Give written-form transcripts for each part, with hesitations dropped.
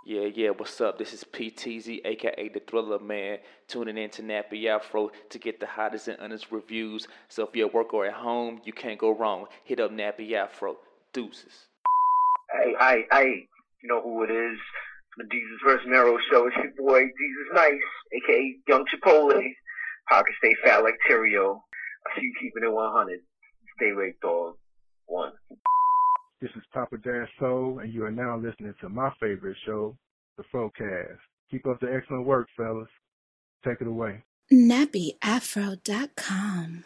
Yeah, what's up? This is PTZ, aka the Thriller Man, tuning in to Nappy Afro to get the hottest and honest reviews. So if you're at work or at home, you can't go wrong. Hit up Nappy Afro. Deuces. Hey, you know who it is. The Jesus vs. Mero show. It's your boy, Jesus Nice, aka Young Chipotle. Pocket stay fat like Terrio. I see you keeping it 100. Stay right, dog. One. This is Papa Dash Soul, and you are now listening to my favorite show, The Frocast. Keep up the excellent work, fellas. Take it away. NappyAfro.com.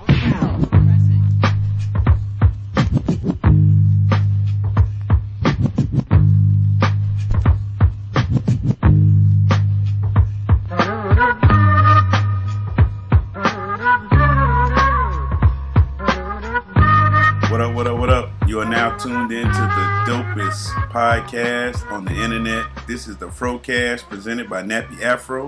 What up? You are now tuned into the dopest podcast on the internet. This is the Frocast presented by Nappy Afro.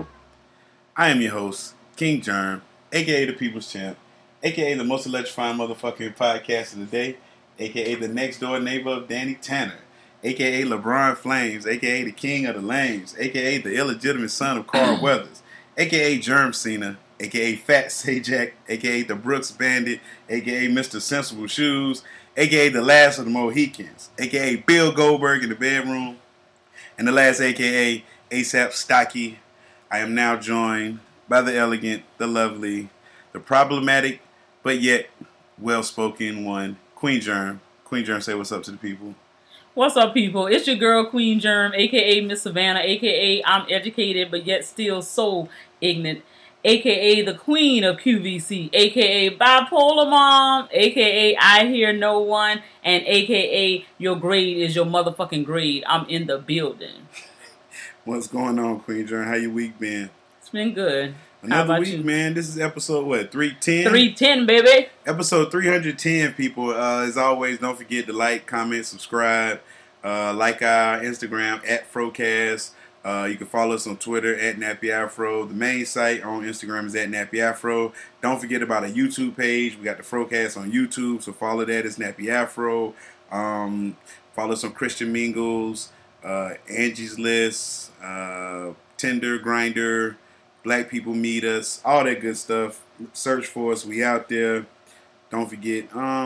I am your host, King Germ, aka the People's Champ, aka the most electrifying motherfucking podcast of the day, aka the next door neighbor of Danny Tanner, aka LeBron Flames, aka the King of the Lames, aka the illegitimate son of Carl Weathers, aka Germ Cena, aka Fat Sajak, aka the Brooks Bandit, aka Mr. Sensible Shoes, aka the last of the Mohicans, aka Bill Goldberg in the bedroom, and the last aka ASAP Stocky. I am now joined by the elegant, the lovely, the problematic, but yet well-spoken one, Queen Germ. Queen Germ, say what's up to the people. What's up, people? It's your girl, Queen Germ, a.k.a. Miss Savannah, a.k.a. I'm educated but yet still so ignorant, a.k.a. the Queen of QVC, a.k.a. Bipolar Mom, a.k.a. I Hear No One, and a.k.a. Your grade is your motherfucking grade. I'm in the building. What's going on, Queen Germ? How your week been? It's been good. Another week, man. This is episode, 310? 310, baby. Episode 310, people. As always, don't forget to like, comment, subscribe. Like our Instagram, @Frocast. You can follow us on Twitter, @NappyAfro. The main site on Instagram is @NappyAfro. Don't forget about a YouTube page. We got the Frocast on YouTube, so follow that. It's Nappy Afro. Follow us on Christian Mingles, Angie's List, Tinder, Grindr, Black People Meet Us, all that good stuff. Search for us. We out there. Don't forget.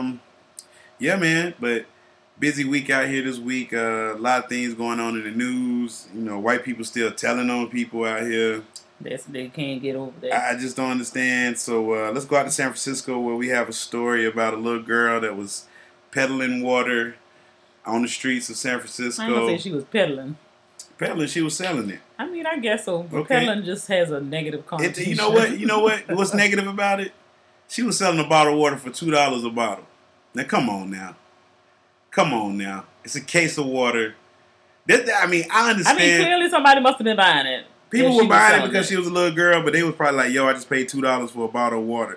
Yeah, man. But busy week out here this week. A lot of things going on in the news. You know, white people still telling on people out here. They can't get over that. I just don't understand. So let's go out to San Francisco where we have a story about a little girl that was peddling water on the streets of San Francisco. I ain't gonna say she was peddling. Peddling, she was selling it. I mean, I guess so. But Okay. peddling just has a negative connotation. You know what? What's negative about it? She was selling a bottle of water for $2 a bottle. Now, come on now. It's a case of water. I understand. Clearly somebody must have been buying it. People were buying it because she was a little girl, but they was probably like, yo, I just paid $2 for a bottle of water.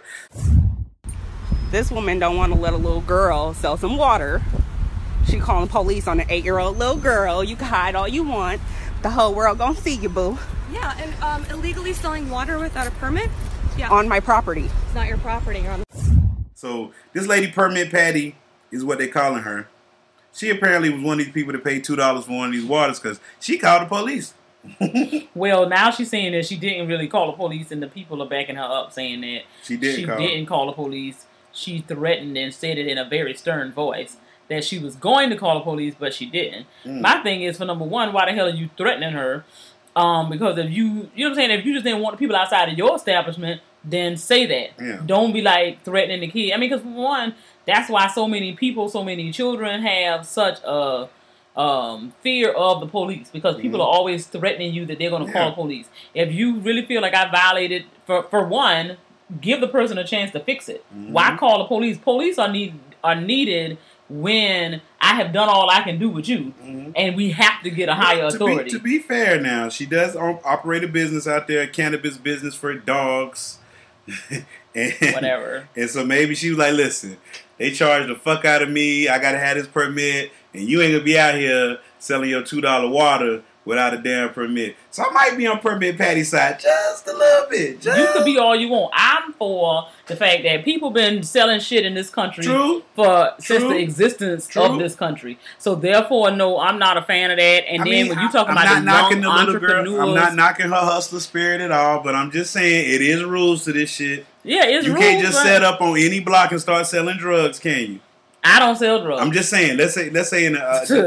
This woman don't want to let a little girl sell some water. She calling police on an 8-year-old little girl. You can hide all you want. The whole world gonna see you, boo. Yeah, and illegally selling water without a permit? Yeah. On my property. It's not your property. You're on the... So this lady, Permit Patty, is what they calling her. She apparently was one of these people that paid $2 for one of these waters because she called the police. Well, now she's saying that she didn't really call the police, and the people are backing her up saying that She didn't call the police. She threatened and said it in a very stern voice that she was going to call the police, but she didn't. My thing is, for number one, why the hell are you threatening her? Because if you know what I'm saying, if you just didn't want the people outside of your establishment, then say that. Yeah. Don't be like threatening the kid. I mean, because for one, that's why so many people, so many children have such a fear of the police, because people are always threatening you that they're going to call the police. If you really feel like I violated, for one, give the person a chance to fix it. Why call the police? Police are needed when I have done all I can do with you, and we have to get a higher authority. To be fair now, she does operate a business out there, a cannabis business for dogs. And, whatever. And so maybe she was like, listen, they charged the fuck out of me. I got to have this permit, and you ain't going to be out here selling your $2 water without a damn permit. So I might be on Permit Patty's side just a little bit. You could be all you want. I'm for the fact that people been selling shit in this country since the existence of this country. So therefore, no, I'm not a fan of that. And when you talk about the young entrepreneurs, I'm not knocking her hustler spirit at all, but I'm just saying it is rules to this shit. Yeah, it's rules. You can't just set up on any block and start selling drugs, can you? I don't sell drugs. I'm just saying. Let's say in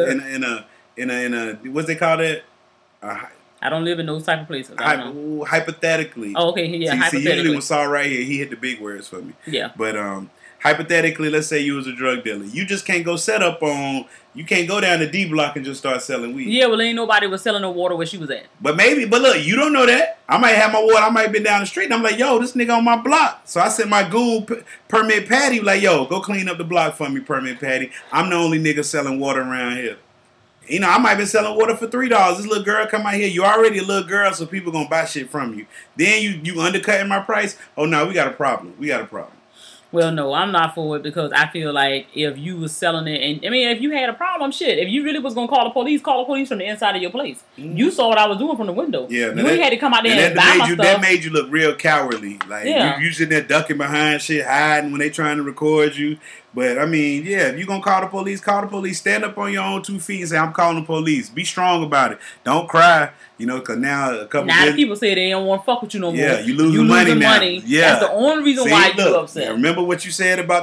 a what's they call that? I don't live in those type of places. Hypothetically. Oh, okay. Yeah. See, usually when Saul right here, he hit the big words for me. Yeah. But hypothetically, let's say you was a drug dealer. You just can't go set up on. You can't go down the D block and just start selling weed. Yeah, well, ain't nobody was selling no water where she was at. But look, you don't know that. I might have my water. I might have been down the street, and I'm like, yo, this nigga on my block. So I sent my goon Permit Patty, like, yo, go clean up the block for me, Permit Patty. I'm the only nigga selling water around here. You know, I might be selling water for $3. This little girl come out here. You already a little girl, so people gonna buy shit from you. Then you undercutting my price. Oh no, we got a problem. Well, no, I'm not for it because I feel like if you was selling it, and I mean, if you had a problem, shit, if you really was gonna call the police from the inside of your place. Mm-hmm. You saw what I was doing from the window. Yeah, you had to come out there and buy my stuff. That made you look real cowardly. Like you sitting there ducking behind shit, hiding when they trying to record you. But I mean, yeah, if you gonna call the police, call the police. Stand up on your own 2 feet and say, "I'm calling the police." Be strong about it. Don't cry. You know, because now the people say they don't want to fuck with you no more. Yeah, you losing money now. Yeah, that's the only reason why you upset. Remember what you said about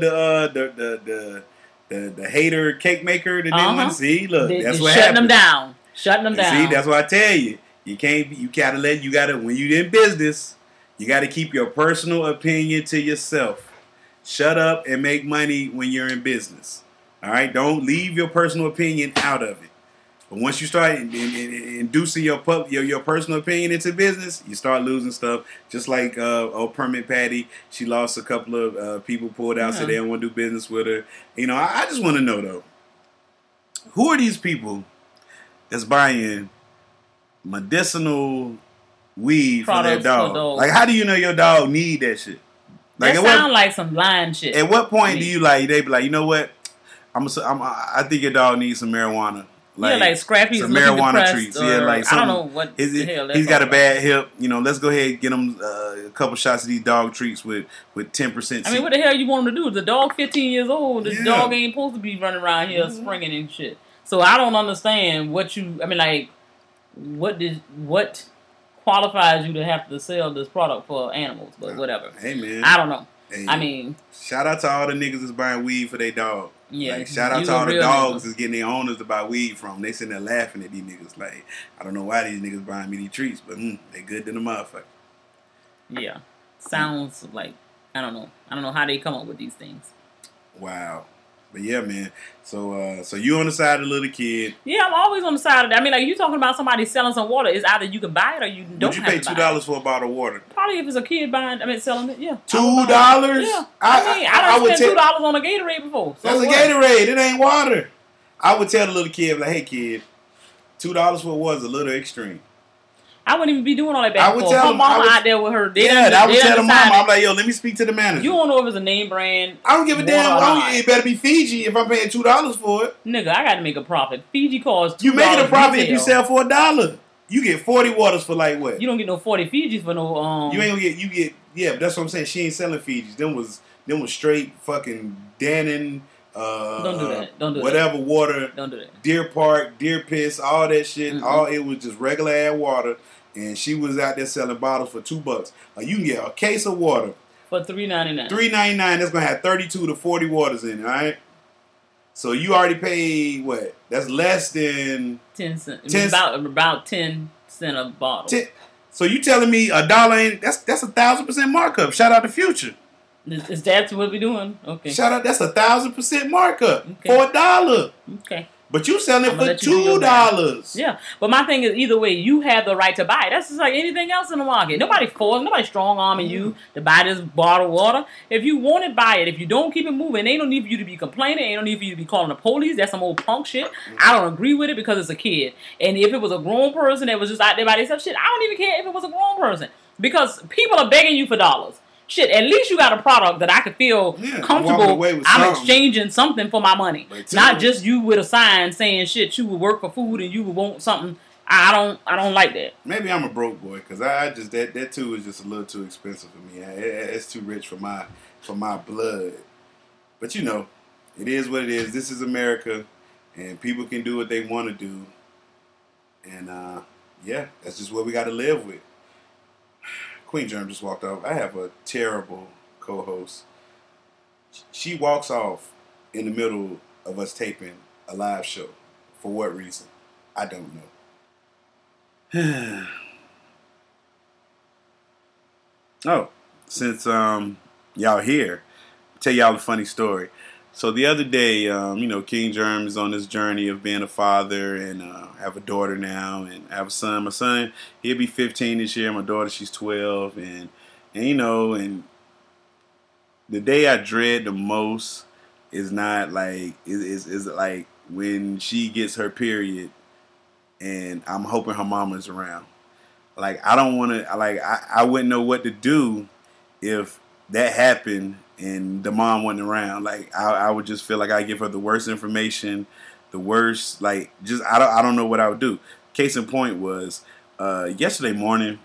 the hater cake maker that didn't want to see. Look, that's what happened. Shutting them down. See, that's what I tell you. You gotta when you in business, you gotta keep your personal opinion to yourself. Shut up and make money when you're in business. All right, don't leave your personal opinion out of it. But once you start inducing your personal opinion into business, you start losing stuff. Just like Permit Patty, she lost a couple of people pulled out, so they don't want to do business with her. You know, I just want to know though, who are these people that's buying medicinal weed for their dog? Like, how do you know your dog need that shit? Like, that sound like some lying shit. At what point do you they be like, you know what? I think your dog needs some marijuana. Like Scrappy some marijuana treats. Yeah, like I don't know what the hell. He's got a bad hip. You know, let's go ahead and get him a couple shots of these dog treats with 10%. I mean, what the hell you want him to do? The dog 15 years old. The dog ain't supposed to be running around here springing and shit. So I don't understand what qualifies you to have to sell this product for animals, but whatever. Hey, man. I don't know. Hey, I mean, shout out to all the niggas that's buying weed for their dog. Yeah. Like, shout out to all the dogs that's getting their owners to buy weed from. They sitting there laughing at these niggas. Like, I don't know why these niggas buying me these treats, but they good than a motherfucker. Yeah. Sounds like, I don't know how they come up with these things. Wow. But yeah, man. So you on the side of the little kid? Yeah, I'm always on the side of that. I mean, like, you talking about somebody selling some water? It's either you can buy it or you don't. Would you pay $2 for a bottle of water? Probably if it's a kid selling it. Yeah. $2? Yeah. I done spent $2 on a Gatorade before. So that's a Gatorade. It ain't water. I would tell the little kid, like, hey kid, $2 for what was a little extreme. I wouldn't even be doing all that back and forth. Her mama out there with her. I would tell the mama. I'm like, yo, let me speak to the manager. You don't know if it's a name brand. I don't give a damn. It better be Fiji if I'm paying $2 for it. Nigga, I got to make a profit. Fiji costs $2. You making a profit if you sell for $1. You get 40 waters for like what? You don't get no 40 Fijis for no. You ain't gonna get. You get. Yeah, but that's what I'm saying. She ain't selling Fijis. Them was straight fucking Dannon. Don't do that. Don't do whatever that. Water. Don't do that. Deer Park, Deer Piss, all that shit. Mm-hmm. It was just regular ass water. And she was out there selling bottles for $2. You can get a case of water for $3.99. $3.99. That's gonna have 32 to 40 waters in it. All right. So you already paid what? That's less than 10 cents. About 10 cents a bottle. So you telling me $1 ain't? That's 1,000% markup. Shout out to Future. Is that what we doing? Okay. Shout out. That's 1,000% markup for $1. Okay. But you selling it for $2. Yeah, but my thing is, either way, you have the right to buy it. That's just like anything else in the market. Nobody strong arming you to buy this bottle of water. If you want it, buy it. If you don't, keep it moving. Ain't no need for you to be complaining. Ain't no need for you to be calling the police. That's some old punk shit. I don't agree with it because it's a kid. And if it was a grown person that was just out there by themselves, shit, I don't even care if it was a grown person. Because people are begging you for dollars. shit, at least you got a product that I could feel comfortable. I'm exchanging something for my money. Not just you with a sign saying shit, you would work for food and you would want something. I don't like that. Maybe I'm a broke boy because I just that too is just a little too expensive for me. It's too rich for my blood. But you know, it is what it is. This is America, and people can do what they want to do. And yeah, that's just what we got to live with. Queen Germ just walked off. I have a terrible co-host. She walks off in the middle of us taping a live show. For what reason? I don't know. Oh, since y'all here, I'll tell y'all a funny story. So the other day, you know, King Germ is on this journey of being a father, and I have a daughter now, and I have a son. My son, he'll be 15 this year. My daughter, she's 12, and you know, and the day I dread the most is not like is like when she gets her period, and I'm hoping her mama's around. Like I don't want to. Like I wouldn't know what to do if that happened and the mom wasn't around. Like I would just feel like I give her the worst information, the worst. Like just I don't know what I would do. Case in point was yesterday morning.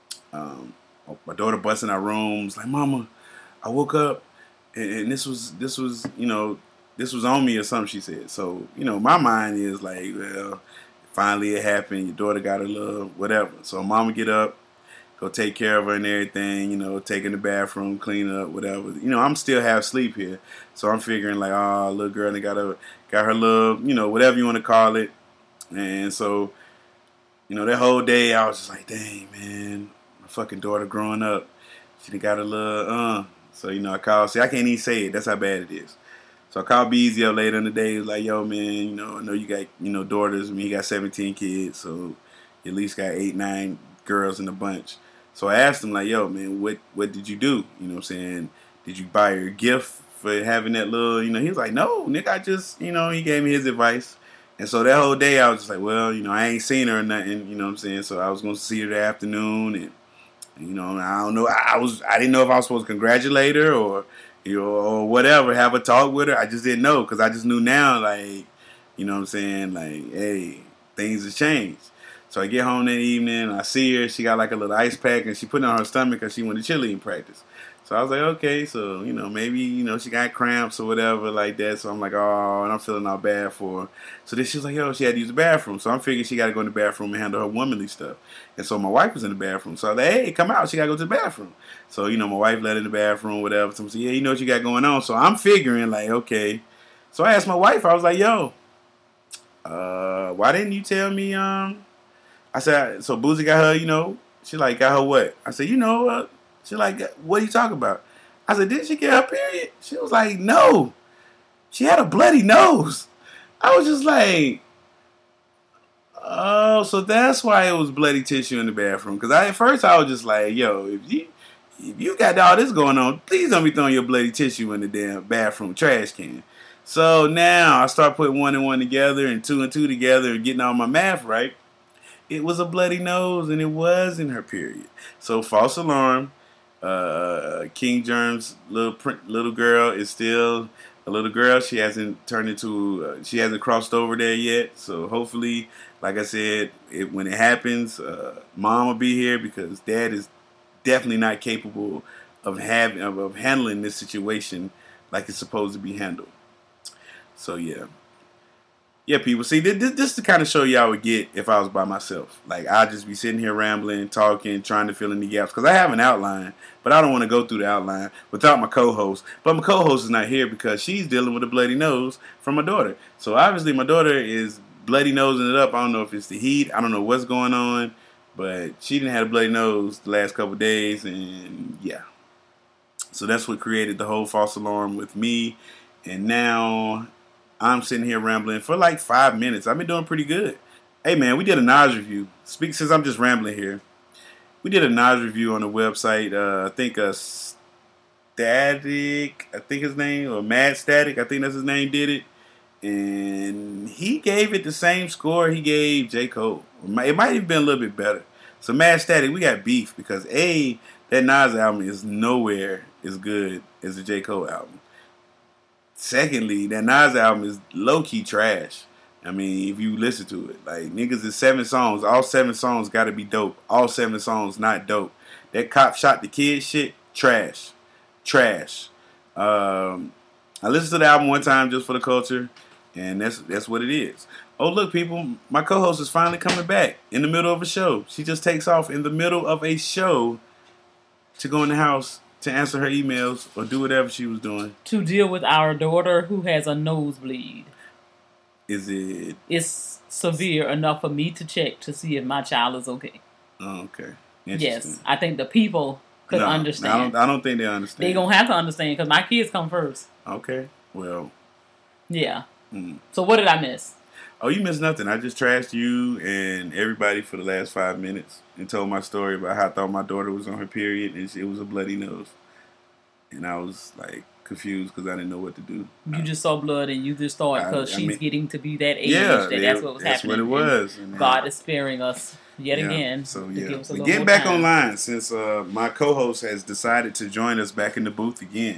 My daughter busts in our rooms like, "Mama, I woke up and this was you know this was on me or something." She said. So you know my mind is like, well, finally it happened. Your daughter got a little whatever. So mama get up, go take care of her and everything, you know, take in the bathroom, clean up, whatever. You know, I'm still half asleep here. So I'm figuring like, oh, little girl, they got her little, you know, whatever you want to call it. And so, you know, that whole day I was just like, dang, man, my fucking daughter growing up, she done got a little, So, you know, I called, see, I can't even say it. That's how bad it is. So I called Beezy up later in the day. He was like, yo, man, you know, I know you got, you know, daughters. I mean, he got 17 kids, so you at least got 8, 9 girls in the bunch. So I asked him, like, yo, man, what did you do? You know what I'm saying? Did you buy her a gift for having that little, you know? He was like, no, Nick, I just, you know, he gave me his advice. And so that whole day I was just like, well, you know, I ain't seen her or nothing, you know what I'm saying? So I was going to see her that afternoon, and, you know, I don't know. I didn't know if I was supposed to congratulate her or, you know, or whatever, have a talk with her. I just didn't know because I just knew now, like, you know what I'm saying? Like, hey, things have changed. So I get home that evening, I see her, she got like a little ice pack, and she put it on her stomach because she went to cheerleading practice. So I was like, okay, so, you know, maybe, you know, she got cramps or whatever like that. So I'm like, oh, and I'm feeling all bad for her. So then she was like, yo, she had to use the bathroom. So I'm figuring she got to go in the bathroom and handle her womanly stuff. And so my wife was in the bathroom. So I was like, hey, come out, she got to go to the bathroom. So, you know, my wife let her in the bathroom, whatever. So I'm saying, yeah, you know what you got going on. So I'm figuring, like, okay. So I asked my wife, I was like, yo, why didn't you tell me, I said, so Boozy got her, you know, she like got her what? I said, you know, she like, what are you talking about? I said, didn't she get her period? She was like, no. She had a bloody nose. I was just like, oh, so that's why it was bloody tissue in the bathroom. Because at first I was just like, yo, if you got all this going on, please don't be throwing your bloody tissue in the damn bathroom trash can. So now I start putting 1 and 1 together and 2 and 2 together and getting all my math right. It was a bloody nose, and it was in her period. So false alarm. King Germ's little girl is still a little girl. She hasn't turned into. She hasn't crossed over there yet. So hopefully, like I said, when it happens, mom will be here because dad is definitely not capable of handling this situation like it's supposed to be handled. So yeah. Yeah, people. See, this is the kind of show y'all would get if I was by myself. Like, I'd just be sitting here rambling, talking, trying to fill in the gaps. Because I have an outline, but I don't want to go through the outline without my co-host. But my co-host is not here because she's dealing with a bloody nose from my daughter. So, obviously, my daughter is bloody nosing it up. I don't know if it's the heat. I don't know what's going on. But she didn't have a bloody nose the last couple of days. And, yeah. So, that's what created the whole false alarm with me. And now I'm sitting here rambling for like 5 minutes. I've been doing pretty good. Hey, man, we did a Nas review. Since I'm just rambling here, we did a Nas review on the website. I think Static, I think his name, or Mad Static, I think that's his name, did it. And he gave it the same score he gave J. Cole. It might have been a little bit better. So Mad Static, we got beef because the That Nas album is nowhere as good as the J. Cole album. Secondly, that Nas album is low-key trash. I mean, if you listen to it. Like, niggas is 7 songs. All 7 songs got to be dope. All 7 songs not dope. That cop shot the kid shit, trash. Trash. I listened to the album one time just for the culture, and that's what it is. Oh, look, people, my co-host is finally coming back in the middle of a show. She just takes off in the middle of a show to go in the house to answer her emails or do whatever she was doing. To deal with our daughter who has a nosebleed. Is it? It's severe enough for me to check to see if my child is okay. Oh, okay. Yes, I think the people could understand. I don't think they understand. They're going to have to understand because my kids come first. Okay, well. Yeah. So what did I miss? Oh, you missed nothing. I just trashed you and everybody for the last 5 minutes and told my story about how I thought my daughter was on her period and it was a bloody nose. And I was like confused because I didn't know what to do. You just saw blood and you just thought because she's getting to be that age that's what was happening. That's what it was. And God is sparing us yet again. So to give us a we're little getting more back time. online since my co-host has decided to join us back in the booth again.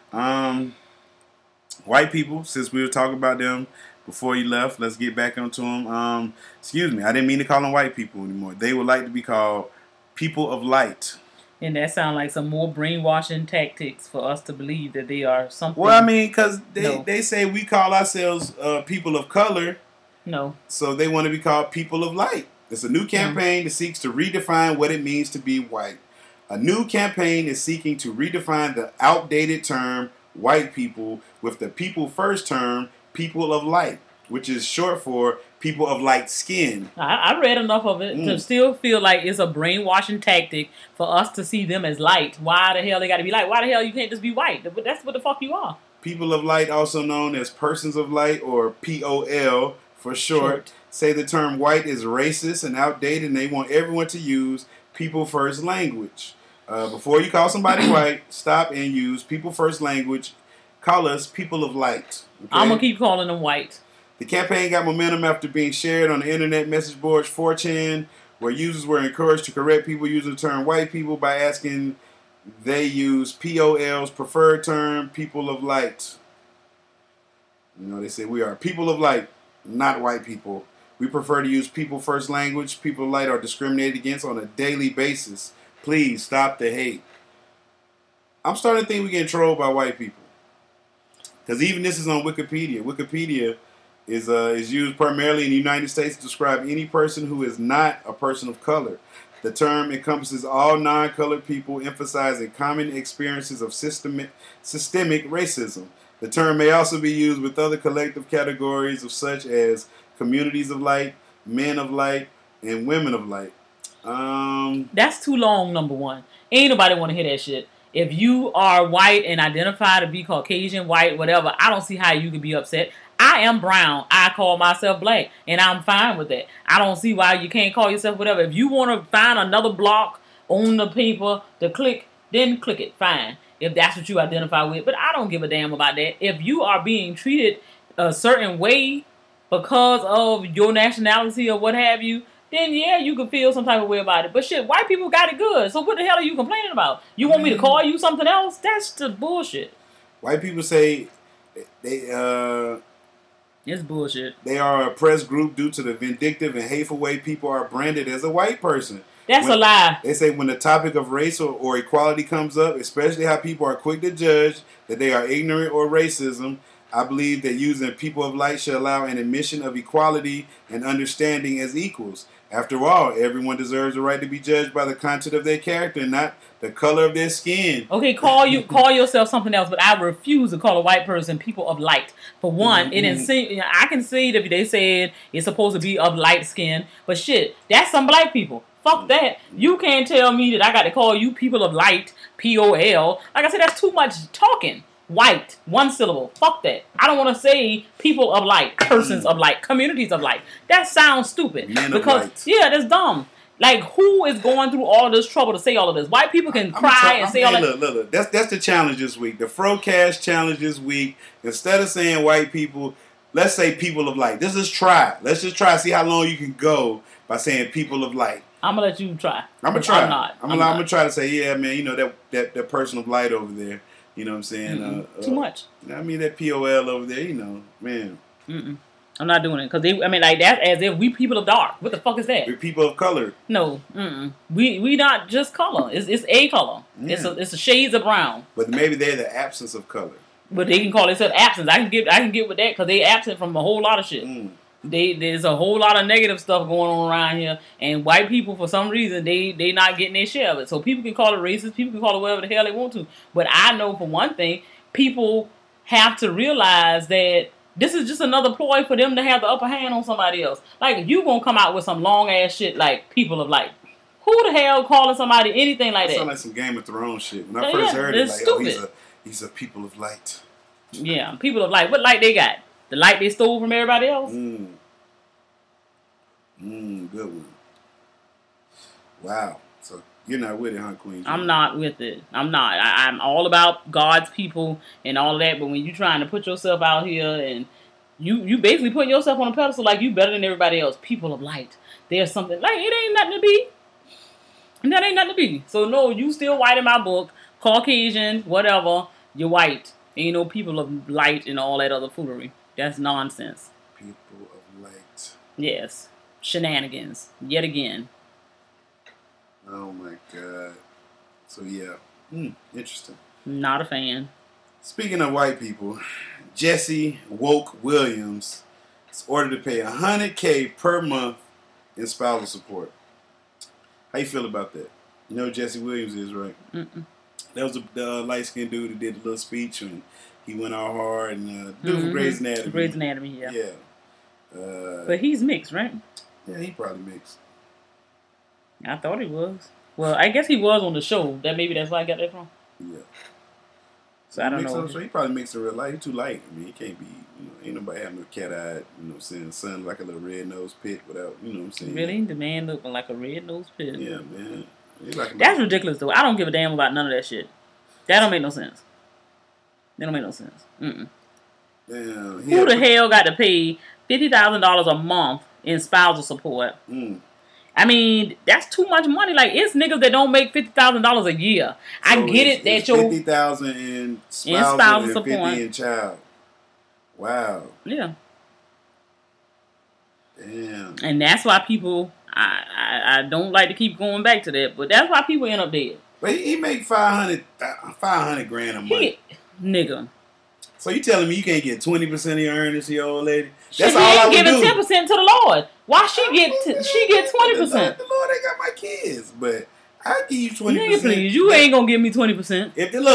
White people, since we were talking about them before he left, let's get back onto them. Excuse me, I didn't mean to call them white people anymore. They would like to be called people of light. And that sounds like some more brainwashing tactics for us to believe that they are something. Well, I mean, because they say we call ourselves people of color. No. So they want to be called people of light. It's a new campaign that seeks to redefine what it means to be white. A new campaign is seeking to redefine the outdated term white people with the people first term people of light, which is short for people of light skin. I read enough of it to still feel like it's a brainwashing tactic for us to see them as light. Why the hell they got to be light? Why the hell you can't just be white? That's what the fuck you are. People of light, also known as persons of light or POL for short, say the term white is racist and outdated and they want everyone to use people first language. Before you call somebody white, stop and use people first language. Call us people of light. Okay? I'm going to keep calling them white. The campaign got momentum after being shared on the internet message boards 4chan, where users were encouraged to correct people using the term white people by asking they use POL's preferred term, people of light. You know, they say we are people of light, not white people. We prefer to use people first language. People of light are discriminated against on a daily basis. Please stop the hate. I'm starting to think we're getting trolled by white people. Because even this is on Wikipedia. Wikipedia is used primarily in the United States to describe any person who is not a person of color. The term encompasses all non-colored people, emphasizing common experiences of systemic racism. The term may also be used with other collective categories of such as communities of light, men of light, and women of light. That's too long, number one. Ain't nobody want to hear that shit. If you are white and identify to be Caucasian, white, whatever, I don't see how you can be upset. I am brown. I call myself black, and I'm fine with that. I don't see why you can't call yourself whatever. If you want to find another block on the paper to click, then click it. Fine, if that's what you identify with. But I don't give a damn about that. If you are being treated a certain way because of your nationality or what have you, then yeah, you can feel some type of way about it. But shit, white people got it good. So what the hell are you complaining about? You want me to call you something else? That's just bullshit. White people say it's bullshit. They are a oppressed group due to the vindictive and hateful way people are branded as a white person. That's a lie. They say when the topic of race or equality comes up, especially how people are quick to judge that they are ignorant or racism, I believe that using people of light should allow an admission of equality and understanding as equals. After all, everyone deserves the right to be judged by the content of their character, not the color of their skin. Okay, call yourself something else, but I refuse to call a white person people of light. For one, I can see that they said it's supposed to be of light skin, but shit, that's some black people. Fuck that. You can't tell me that I got to call you people of light, POL. Like I said, that's too much talking. White, one syllable. Fuck that. I don't want to say people of light, persons of light, communities of light. That sounds stupid. Men of light. Yeah, that's dumb. Like, who is going through all this trouble to say all of this? White people can cry and say all that. Look. That's the challenge this week. The Frocast challenge this week. Instead of saying white people, let's say people of light. Let's just try. See how long you can go by saying people of light. I'm gonna let you try. I'm gonna try. I'm not. I'm gonna try to say, yeah, man. You know that person of light over there. You know what I'm saying? Too much. I mean that POL over there. You know, man. I'm not doing it because that's as if we people of dark. What the fuck is that? We're people of color. No, we not just color. It's a color. Yeah. It's a shades of brown. But maybe they're the absence of color. But they can call themselves absence. I can get with that because they absent from a whole lot of shit. There's a whole lot of negative stuff going on around here, and white people for some reason they not getting their share of it. So people can call it racist. People can call it whatever the hell they want to. But I know for one thing, people have to realize that. This is just another ploy for them to have the upper hand on somebody else. Like, if you gonna come out with some long-ass shit like people of light, who the hell calling somebody anything like that? Sound like some Game of Thrones shit. When I first heard it, like, stupid. He's a people of light. Yeah, people of light. What light they got? The light they stole from everybody else? Good one. Wow. So, you're not with it, huh, Queen? I'm not with it. I'm not. I'm all about God's people and all of that, but when you're trying to put yourself out here and you basically putting yourself on a pedestal like you better than everybody else. People of light. There's something, like, it ain't nothing to be. That ain't nothing to be. So, no, you still white in my book. Caucasian, whatever. You're white. Ain't no people of light and all that other foolery. That's nonsense. People of light. Yes. Shenanigans. Yet again. Oh my God. So yeah. Interesting. Not a fan. Speaking of white people, Jesse Woke Williams is ordered to pay $100K per month in spousal support. How you feel about that? You know who Jesse Williams is, right? That was the light-skinned dude who did a little speech and he went all hard and dude from Grey's Anatomy. Grey's Anatomy, yeah. Yeah. But he's mixed, right? Yeah, he probably mixed. I thought he was. Well, I guess he was on the show. Maybe that's why I got that from. Yeah. So I don't know. So he probably mixed in real life. He's too light. I mean, he can't be, ain't nobody having no cat-eyed, saying son like a little red-nosed pit without, what I'm saying. Really? The man looking like a red-nosed pit? Yeah, man. That's ridiculous, though. I don't give a damn about none of that shit. That don't make no sense. That don't make no sense. Damn, who the hell got to pay $50,000 a month in spousal support? I mean, that's too much money. Like, it's niggas that don't make $50,000 a year. So I get it that your $50,000 in spousal and support. $50,000 in child. Wow. Yeah. Damn. And that's why people, I don't like to keep going back to that, but that's why people end up dead. But he make $500 grand a month. Nigga. So you telling me you can't get 20% of your earnings to your old lady? That's all I would do. She ain't giving 10% to the Lord. Why she get 20%? The Lord ain't got my kids, but I give you 20%. Nigga, please, you ain't gonna give me 20%.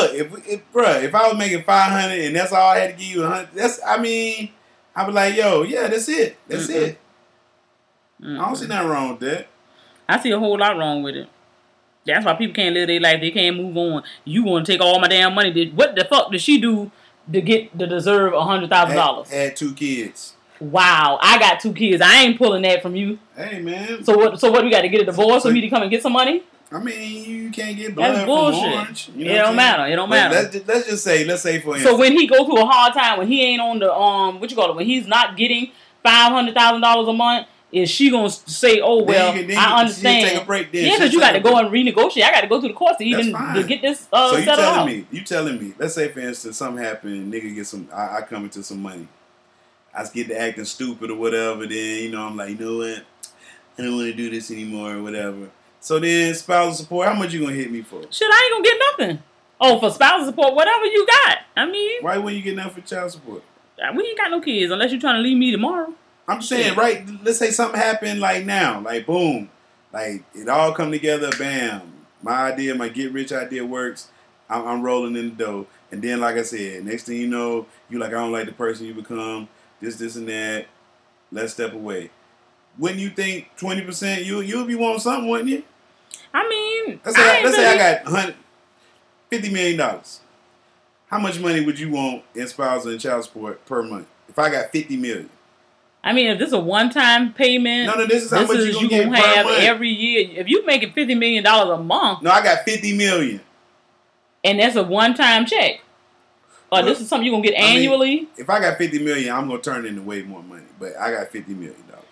If I was making $500 and that's all I had to give you $100, I'd be like, yo, yeah, that's it. That's it. I don't see nothing wrong with that. I see a whole lot wrong with it. That's why people can't live their life. They can't move on. You want to take all my damn money? What the fuck did she do to deserve $100,000? Had 2 kids. Wow, I got 2 kids. I ain't pulling that from you. Hey man. So what? We got to get a divorce for me to come and get some money? I mean, you can't get blood from orange. It don't matter. It don't matter. Let's say for instance. So when he go through a hard time, when he ain't on the when he's not getting $500,000 a month. Is she gonna say, "Oh well, I understand"? Take a break then. Yeah, because you got to go and renegotiate. I got to go through the courts to get this. So you telling me? Let's say for instance, something happened. Nigga get some. I come into some money. I get to acting stupid or whatever. Then I'm like, you know what? I don't want to do this anymore or whatever. So then spousal support. How much you gonna hit me for? Shit, I ain't gonna get nothing. Oh, for spousal support, whatever you got. I mean, why wouldn't you get nothing for child support? We ain't got no kids unless you're trying to leave me tomorrow. I'm just saying, right? Let's say something happened like now, like boom, like it all come together, bam. My idea, my get rich idea works. I'm rolling in the dough, and then like I said, next thing you know, you like I don't like the person you become. This, and that. Let's step away. Wouldn't you think 20%? You'll be wanting something, wouldn't you? I mean, let's say I got $50 million. How much money would you want in spousal and child support per month? If I got $50 million. I mean, if this is a one-time payment, this is how much you gonna have every year. If you making $50 million a month, no, I got $50 million, and that's a one-time check. Or this is something you are gonna get annually. If I got $50 million, I'm gonna turn it into way more money. But I got $50 million.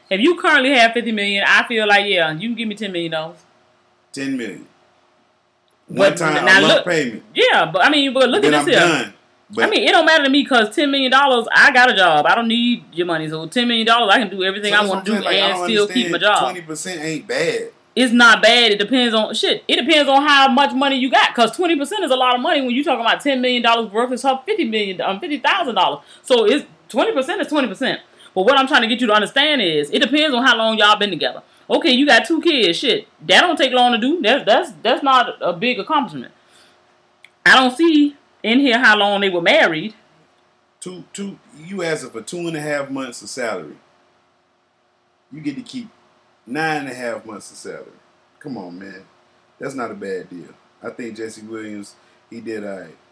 If you currently have $50 million, I feel like, yeah, you can give me $10 million. $10 million. One time, a lump payment. Yeah, but look at this here. Done. But, it don't matter to me because $10 million, I got a job. I don't need your money. So $10 million, I can do everything I want to do and still keep my job. 20% ain't bad. It's not bad. It depends on shit. It depends on how much money you got. Because 20% is a lot of money when you're talking about $10 million worth. It's $50,000. So it's 20% is 20%. But what I'm trying to get you to understand is it depends on how long y'all been together. Okay, you got 2 kids. Shit, that don't take long to do. That's not a big accomplishment. I don't see in here how long they were married. You asking for 2.5 months of salary. You get to keep 9.5 months of salary. Come on, man. That's not a bad deal. I think Jesse Williams, he did all right.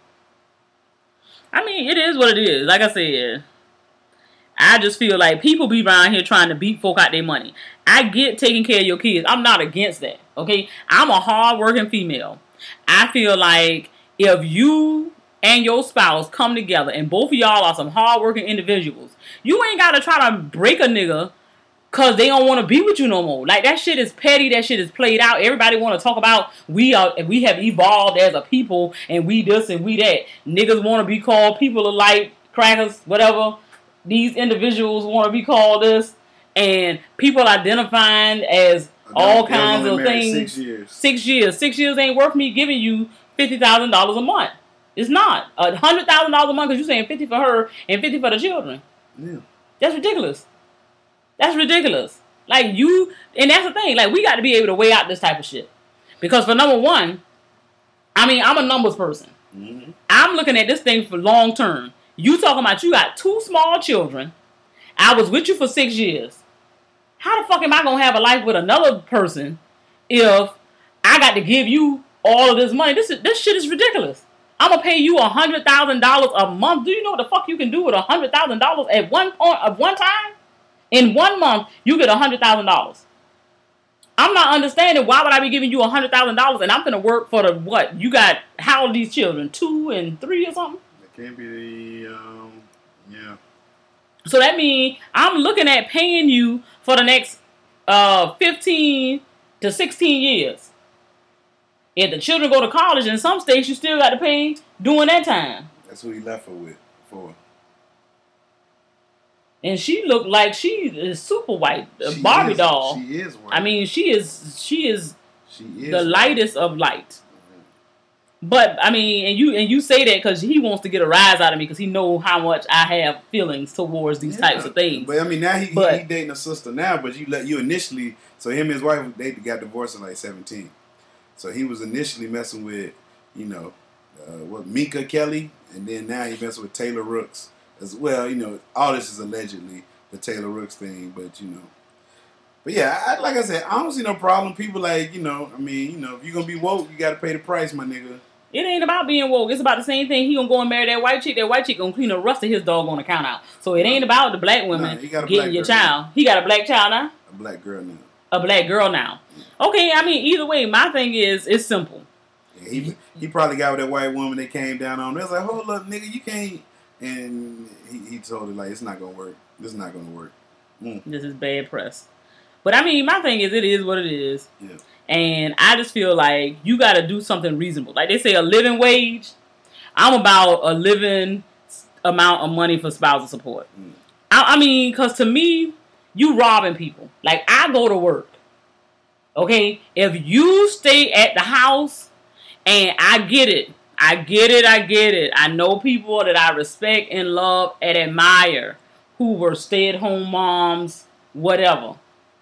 It is what it is. Like I said, I just feel like people be around here trying to beat folk out their money. I get taking care of your kids. I'm not against that, okay? I'm a hard-working female. I feel like if you and your spouse come together and both of y'all are some hard-working individuals, you ain't got to try to break a nigga because they don't want to be with you no more. Like, that shit is petty. That shit is played out. Everybody want to talk about we have evolved as a people and we this and we that. Niggas want to be called people of light, crackers, whatever. These individuals want to be called this. And people identifying as all kinds of things. 6 years. 6 years. 6 years ain't worth me giving you $50,000 a month. It's not. $100,000 a month because you're saying 50 for her and 50 for the children. Yeah. That's ridiculous. That's ridiculous. Like, and that's the thing. Like, we got to be able to weigh out this type of shit. Because for number one, I'm a numbers person. Mm-hmm. I'm looking at this thing for long term. You talking about you got 2 small children. I was with you for 6 years. How the fuck am I going to have a life with another person if I got to give you all of this money? This shit is ridiculous. I'm going to pay you $100,000 a month. Do you know what the fuck you can do with $100,000 at one time? In 1 month, you get $100,000. I'm not understanding why would I be giving you $100,000 and I'm going to work for the what? You got, how old are these children? 2 and 3 or something? It can't be yeah. So that means I'm looking at paying you for the next 15 to 16 years. If the children go to college, in some states you still got to pay during that time. That's who he left her with for. And she looked like she is super white, a Barbie doll. She is white. She is the lightest of light. But and you say that because he wants to get a rise out of me because he know how much I have feelings towards these types of things. But now he dating a sister now. But you initially, so him and his wife, they got divorced in like 17. So he was initially messing with Minka Kelly, and then now he messing with Taylor Rooks as well. All this is allegedly the Taylor Rooks thing, but But yeah, like I said, I don't see no problem. People if you're gonna be woke, you gotta pay the price, my nigga. It ain't about being woke. It's about the same thing. He gonna go and marry that white chick. That white chick gonna clean the rust of his doggone account out. So it ain't about the black women getting your child. He got a black child now? A black girl now. A black girl now. Okay, either way, my thing is, it's simple. Yeah, he probably got with that white woman that came down on him. They was like, hold up, nigga, you can't. And he told her, it's not gonna work. This is not gonna work. This is bad press. But my thing is, it is what it is. Yeah. And I just feel like you got to do something reasonable. Like they say, a living wage. I'm about a living amount of money for spousal support. Because to me, you robbing people. Like, I go to work. Okay? If you stay at the house, and I get it. I know people that I respect and love and admire who were stay-at-home moms, whatever.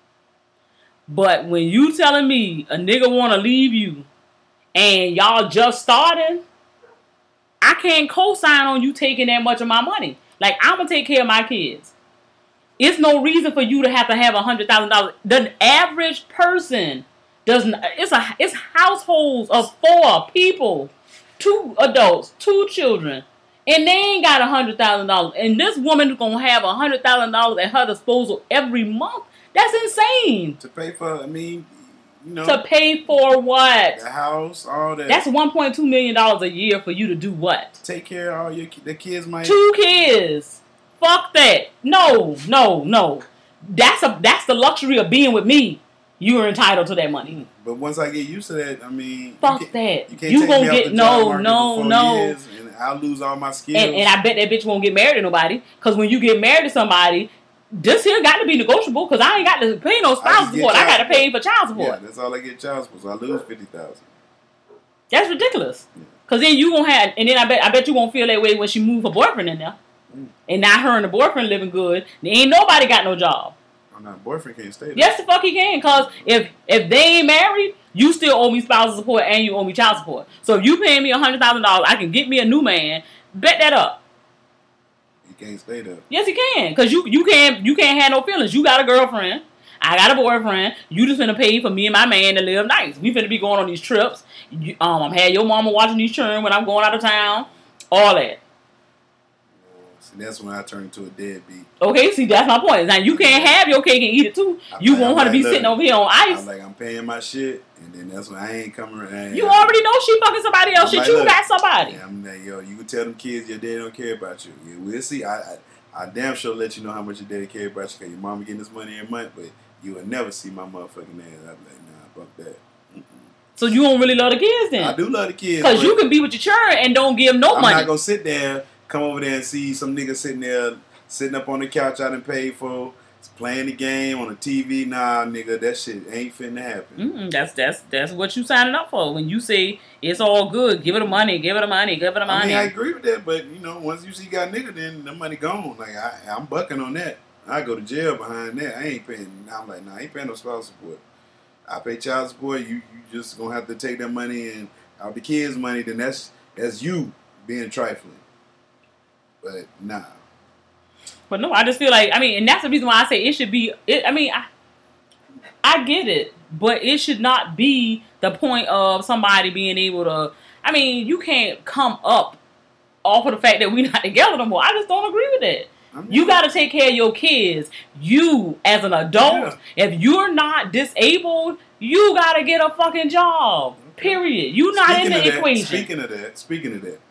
But when you telling me a nigga want to leave you and y'all just starting, I can't co-sign on you taking that much of my money. Like, I'm going to take care of my kids. It's no reason for you to have $100,000. The average person doesn't. It's households of 4 people, 2 adults, 2 children, and they ain't got $100,000. And this woman is going to have $100,000 at her disposal every month. That's insane. To pay for, To pay for what? The house, all that. That's $1.2 million a year for you to do what? Take care of all the kids. 2 kids. Fuck that. No. that's the luxury of being with me. You are entitled to that money. But once I get used to that, I mean, fuck that. You can't take gonna me get out the job market for 4 no. years, and I'll lose all my skills. And I bet that bitch won't get married to nobody. Because when you get married to somebody, this here got to be negotiable. Because I ain't got to pay no spouse support. I got to pay for child support. Yeah, that's all I get child support. So I lose $50,000. That's ridiculous. Because then you gonna have, and then I bet you won't feel that way when she move her boyfriend in there, and now her and the boyfriend living good. There ain't nobody got no job. No, boyfriend can't stay there. Yes, the fuck he can. Because if they ain't married, you still owe me spousal support and you owe me child support. So if you paying me $100,000, I can get me a new man. Bet that up. You can't stay there. Yes, he can. Because you can't have no feelings. You got a girlfriend. I got a boyfriend. You just finna pay for me and my man to live nice. We finna be going on these trips. I'm had your mama watching these children when I'm going out of town. All that. See, that's when I turn into a deadbeat. Okay, see, that's my point. Now, you can't have your cake and eat it, too. You want her to be sitting over here on ice. I'm like, I'm paying my shit, and then that's when I ain't coming around. You already know she fucking somebody else. Shit, you got somebody. Yeah, I'm like, yo, you can tell them kids your daddy don't care about you. Yeah, we'll see. I damn sure let you know how much your daddy care about you, because your mama getting this money every month, but you will never see my motherfucking ass. I'm like, nah, fuck that. So you don't really love the kids, then? I do love the kids. Because you can be with your children and don't give them no money. I'm not going to sit there, come over there and see some nigga sitting up on the couch I done paid for, playing the game on the TV. Nah, nigga, that shit ain't finna happen. That's what you signing up for. When you say it's all good, give it the money, give it the money, give it the money. I mean, I agree with that, but you know, once you see you got a nigga, then the money gone. Like I'm bucking on that. I go to jail behind that. I ain't paying. I'm like, nah, I ain't paying no spousal support. I pay child support. You just gonna have to take that money and out the kids' money. Then that's you being trifling. But nah. But no, I just feel like, I mean, and that's the reason why I say it should be. I get it, but it should not be the point of somebody being able to. I mean, you can't come up off of the fact that we're not together no more. I just don't agree with that. You got to take care of your kids. You, as an adult, if you're not disabled, you got to get a fucking job. Period. You're not in the equation. Speaking of that,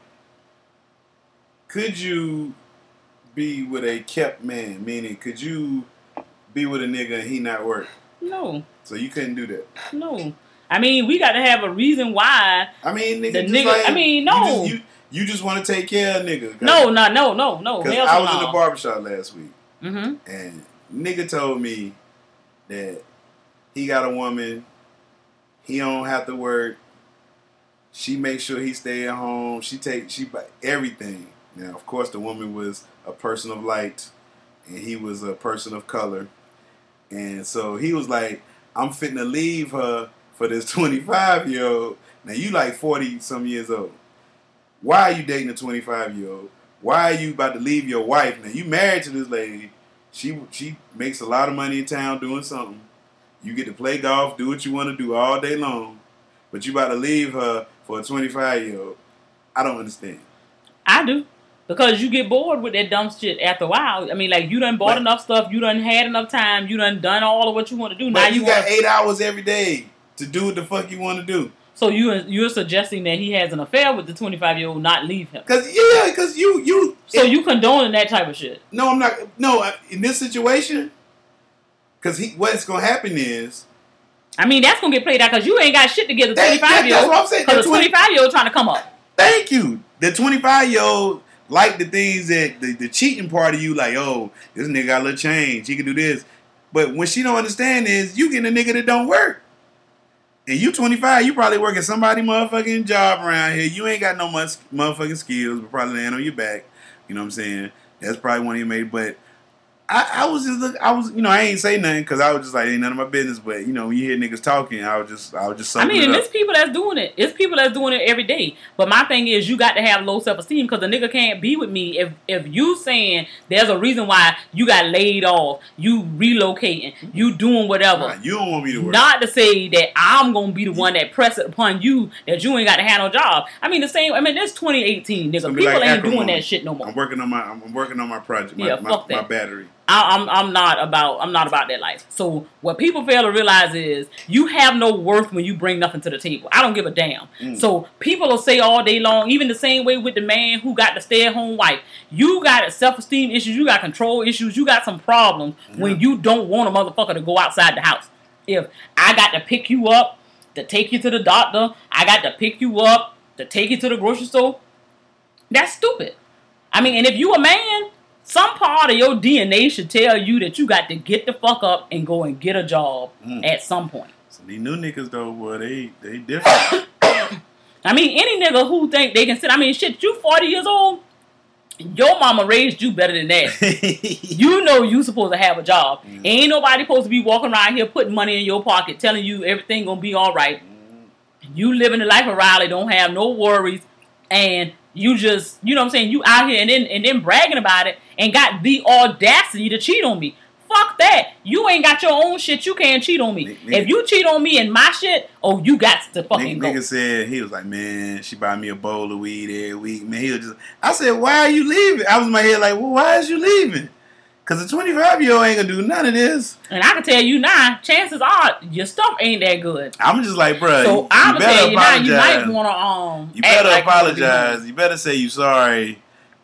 could you be with a kept man? Meaning, could you be with a nigga and he not work? No. So you couldn't do that? No. I mean, we got to have a reason why. I mean, the nigga. Like, I mean, no. You just want to take care of nigga. No. Because I was in the barbershop last week. Mm-hmm. And nigga told me that he got a woman. He don't have to work. She makes sure he stay at home. She buy everything. Now, of course, the woman was a person of light. And he was a person of color. And so he was like, I'm fitting to leave her for this 25-year-old. Now, you like 40-some years old. Why are you dating a 25-year-old? Why are you about to leave your wife? Now, you married to this lady. She makes a lot of money in town doing something. You get to play golf, do what you want to do all day long. But you about to leave her for a 25-year-old. I don't understand. I do. Because you get bored with that dumb shit after a while. I mean, like, you done bought enough stuff. You done had enough time. You done all of what you want to do. But now you got 8 hours every day to do what the fuck you want to do. So you're suggesting that he has an affair with the 25-year-old, not leave him? Because you. So you condoning that type of shit? No, I'm not. No, in this situation, because what's gonna happen is. I mean, that's gonna get played out because you ain't got shit to give the 25-year-old. That's what I'm saying. Because the 25-year-old trying to come up. Thank you. The 25-year-old like the things that the cheating part of you, like, oh, this nigga got a little change, he can do this. But what she don't understand is you getting a nigga that don't work. And you 25, you probably working somebody motherfucking job around here. You ain't got no much motherfucking skills, but probably laying on your back. You know what I'm saying? That's probably one of your mates. But I was, you know, I ain't say nothing because I was just like, ain't none of my business. But, you know, when you hear niggas talking, I was just I mean, and it's people that's doing it. It's people that's doing it every day. But my thing is, you got to have low self-esteem because a nigga can't be with me if you saying there's a reason why you got laid off, you relocating, you doing whatever. Nah, you don't want me to work. Not to say that I'm going to be the one that press it upon you that you ain't got to have no job. I mean, the same, I mean, it's 2018, nigga. People like ain't doing that shit no more. I'm working on my project, my battery. I'm not about that life. So what people fail to realize is you have no worth when you bring nothing to the table. I don't give a damn. So people will say all day long, even the same way with the man who got the stay-at-home wife. You got self-esteem issues. You got control issues. You got some problems when you don't want a motherfucker to go outside the house. If I got to pick you up to take you to the doctor, I got to pick you up to take you to the grocery store, that's stupid. I mean, and if you a man, some part of your DNA should tell you that you got to get the fuck up and go and get a job at some point. So these new niggas though, boy, they different. I mean, any nigga who think they can sit. I mean, shit, you 40 years old. Your mama raised you better than that. You know you supposed to have a job. Ain't nobody supposed to be walking around here putting money in your pocket, telling you everything gonna be all right. You living the life of Riley, don't have no worries, and you just, you know what I'm saying, you out here and then bragging about it and got the audacity to cheat on me. Fuck that. You ain't got your own shit. You can't cheat on me. If you cheat on me and my shit, oh, you got to fucking go. Nigga said, he was like, man, she buy me a bowl of weed every week. Man, he was just, I said, why are you leaving? I was in my head like, well, why is you leaving? Because a 25-year-old ain't going to do none of this. And I can tell you now, chances are your stuff ain't that good. I'm just like, bro, so I'm going to tell you now, you might want to you better apologize. You better say you sorry.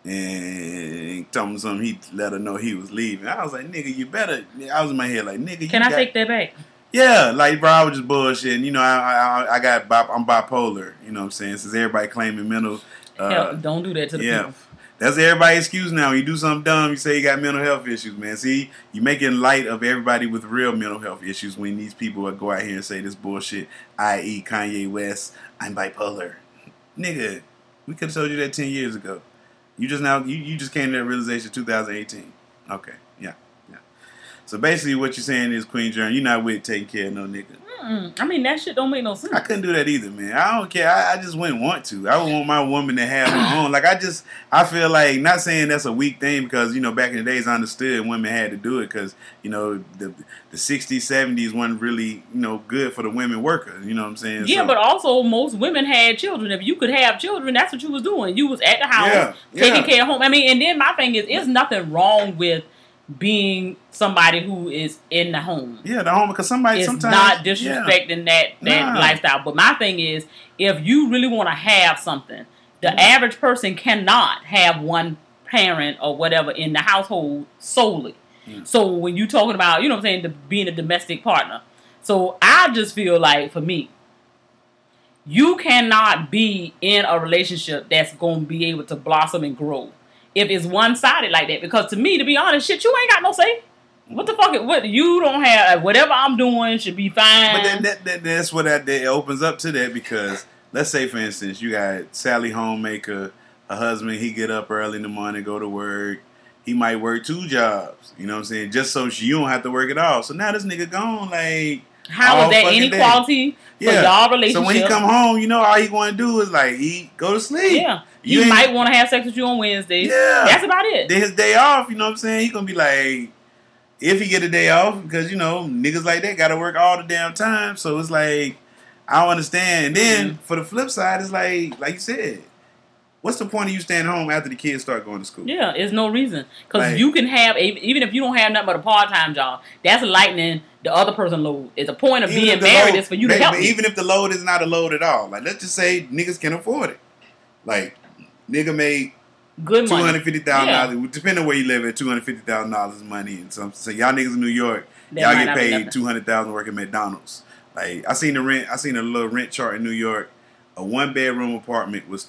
And told him something, he let her know he was leaving. I was like, nigga, you better. I was in my head like, nigga, can I take that back? Yeah, like, bro, I was just bullshitting. You know, I'm bipolar. You know what I'm saying? Since everybody claiming mental. Don't do that to the people. That's everybody's excuse now. When you do something dumb, you say you got mental health issues, man. See, you making light of everybody with real mental health issues when these people go out here and say this bullshit, i.e. Kanye West, I'm bipolar. Nigga, we could have told you that 10 years ago. You just now, you just came to that realization 2018. Okay, yeah. So basically what you're saying is, Queen Journey, you're not with taking care of no nigga. I mean, that shit don't make no sense. I couldn't do that either, man. I don't care. I just wouldn't want to. I would want my woman to have her own. Like, I feel like, not saying that's a weak thing because, you know, back in the days I understood women had to do it because, you know, the 60s, 70s wasn't really, you know, good for the women workers. You know what I'm saying? Yeah, but also most women had children. If you could have children, that's what you was doing. You was at the house, taking care of home. I mean, and then my thing is, there's nothing wrong with being somebody who is in the home. Yeah, the home, because sometimes not disrespecting that lifestyle. But my thing is, if you really want to have something, the average person cannot have one parent or whatever in the household solely. So when you talking about, you know what I'm saying, being a domestic partner. So I just feel like, for me, you cannot be in a relationship that's going to be able to blossom and grow if it's one-sided like that. Because to me, to be honest, shit, you ain't got no say. What the fuck? What you don't have? Whatever I'm doing should be fine. But that's what that opens up to that, because let's say, for instance, you got Sally Homemaker, her husband. He get up early in the morning, go to work. He might work 2 jobs. You know what I'm saying? Just so you don't have to work at all. So now this nigga gone. Like, how is that inequality for y'all relationship? So when he come home, you know, all he want to do is like eat, go to sleep. Yeah. He might want to have sex with you on Wednesday. Yeah. That's about it. Then his day off, you know what I'm saying? He going to be like, if he get a day off, because, you know, niggas like that got to work all the damn time. So it's like, I don't understand. And then for the flip side, it's like you said, what's the point of you staying home after the kids start going to school? Yeah, there's no reason. Because you can have, even if you don't have nothing but a part-time job, that's lightening the other person load. It's a point of being married is for you to help me. Even if the load is not a load at all. Like, let's just say niggas can afford it. Like, nigga made good money. $250,000. Depending on where you live at, $250,000 is money. And so y'all niggas in New York, y'all get paid $200,000 working at McDonald's. Like, I seen a little rent chart in New York. A 1-bedroom apartment was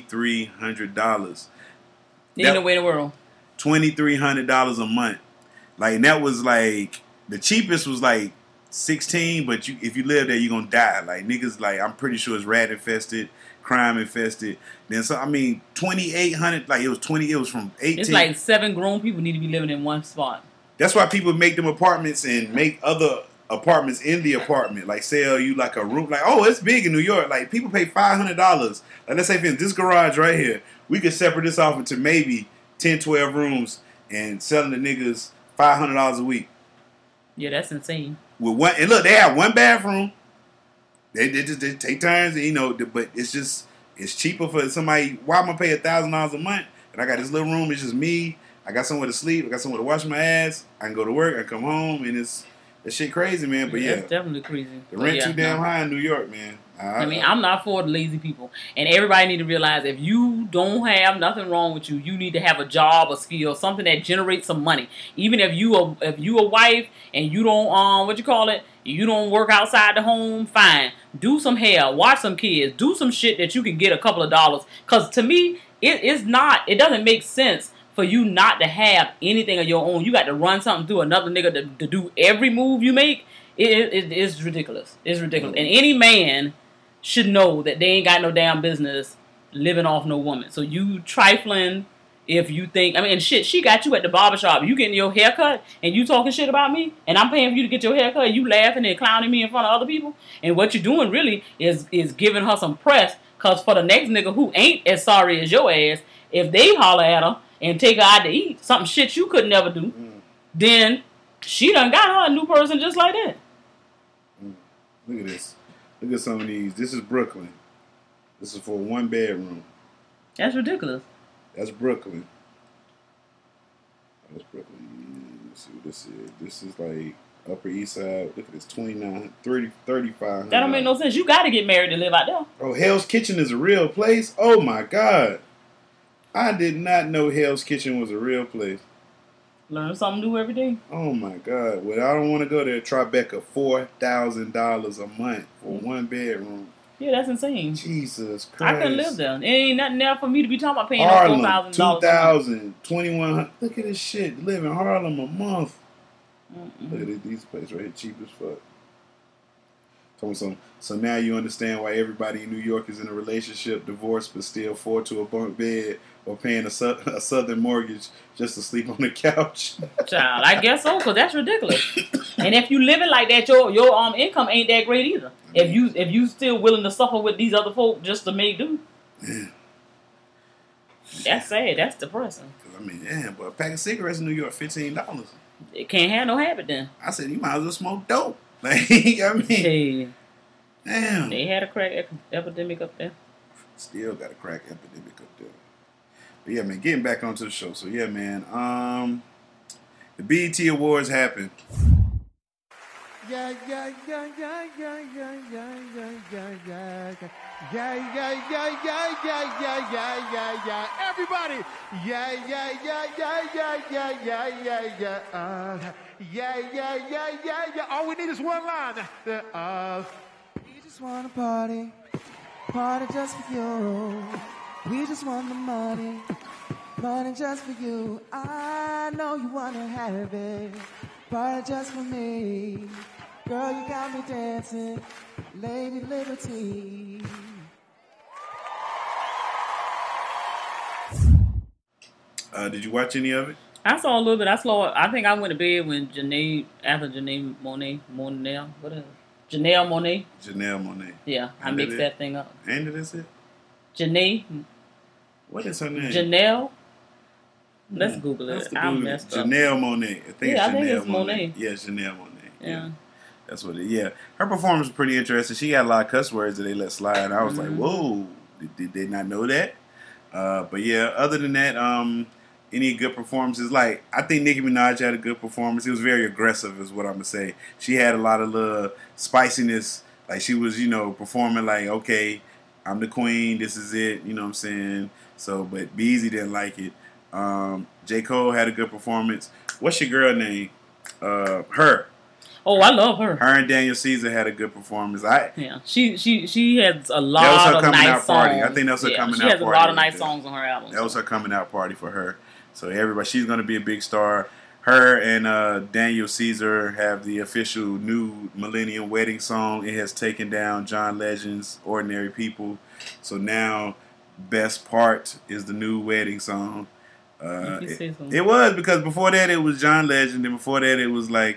$2,300. Ain't no way in the world. $2,300 a month. Like, and that was like, the cheapest was like $16, but if you live there, you're gonna die. Like, niggas, like, I'm pretty sure it's rat infested, crime infested. Then so I mean, 2,800. Like, it was from 18. It's like 7 grown people need to be living in one spot. That's why people make them apartments and make other apartments in the apartment. Like, sell you like a room. Like, oh, it's big in New York. Like, people pay $500. Like, let's say for this garage right here, we could separate this off into maybe 10, 12 rooms and selling the niggas $500 a week. Yeah, that's insane. With one, and look, they have 1 bathroom. They take turns, and, you know, but it's cheaper for somebody. Why am I pay $1,000 a month? And I got this little room. It's just me, I got somewhere to sleep. I got somewhere to wash my ass. I can go to work. I come home, and it's that shit crazy, man. But It's definitely crazy. the rent too damn high in New York, man. I mean, I'm not for the lazy people, and everybody need to realize if you don't have nothing wrong with you, you need to have a job, a skill, something that generates some money. Even if you a wife and you don't you don't work outside the home, fine. Do some hair, watch some kids, do some shit that you can get a couple of dollars. Cause to me, it doesn't make sense for you not to have anything of your own. You got to run something through another nigga to do every move you make. It's ridiculous. It's ridiculous. And any man should know that they ain't got no damn business living off no woman. So you trifling if you think, shit, she got you at the barbershop. You getting your hair cut and you talking shit about me and I'm paying for you to get your hair cut and you laughing and clowning me in front of other people. And what you're doing really is giving her some press, because for the next nigga who ain't as sorry as your ass, if they holler at her and take her out to eat, something shit you could never do, then she done got her a new person just like that. Look at this. Look at some of these. This is Brooklyn. This is for a 1-bedroom. That's ridiculous. That's Brooklyn. That's Brooklyn. Let's see what this is. This is like Upper East Side. Look at this. 35. That don't make no sense. You got to get married to live out there. Oh, Hell's Kitchen is a real place? Oh, my God. I did not know Hell's Kitchen was a real place. Learn something new every day. Oh, my God. Well, I don't want to go there. Tribeca, $4,000 a month for 1 bedroom. Yeah, that's insane. Jesus Christ. I couldn't live there. It ain't nothing there for me to be talking about paying Harlem, $4,000. $2,000, $2,100. Look at this shit. Live in Harlem a month. Look at these places right here, cheap as fuck. So now you understand why everybody in New York is in a relationship, divorced, but still afford to a bunk bed or paying a southern mortgage just to sleep on the couch. Child, I guess so, because that's ridiculous. And if you living like that, your income ain't that great either. If you still willing to suffer with these other folk just to make do. Yeah. That's sad. That's depressing. But a pack of cigarettes in New York, $15. It can't have no habit then. I said, you might as well smoke dope. Hey. Damn. They had a crack epidemic up there. Still got a crack epidemic up there. But yeah, man, getting back onto the show. So yeah, man, the BET Awards happened. Yeah. Everybody. Yeah. All we need is one line. We just want to party just for you. We just want the money just for you. I know you want to have it, party just for me. Girl, you got me dancing, Lady Liberty. Did you watch any of it? I saw a little bit. I think I went to bed when Janelle Monáe. Yeah, I mixed that thing up. And is it? Janae. What is her name? Janelle. Let's Google it. I messed up. Janelle Monáe. I think it's Monáe. Yeah, Janelle Monáe. Yeah. That's what it is. Yeah. Her performance was pretty interesting. She got a lot of cuss words that they let slide. I was like, whoa. Did they not know that? But yeah, other than that, any good performances? Like, I think Nicki Minaj had a good performance. It was very aggressive is what I'm going to say. She had a lot of little spiciness. Like, she was, performing like, okay, I'm the queen. This is it. You know what I'm saying? So, but Beezy didn't like it. J. Cole had a good performance. What's your girl name? Her. Oh, I love her. Her and Daniel Caesar had a good performance. She has a lot of nice songs. I think that was her coming out party. She has a lot of nice songs on her album. That was her coming out party for her. So everybody, she's going to be a big star. Her and Daniel Caesar have the official new Millennium Wedding song. It has taken down John Legend's Ordinary People. So now, Best Part is the new wedding song. It was, because before that it was John Legend, and before that it was like,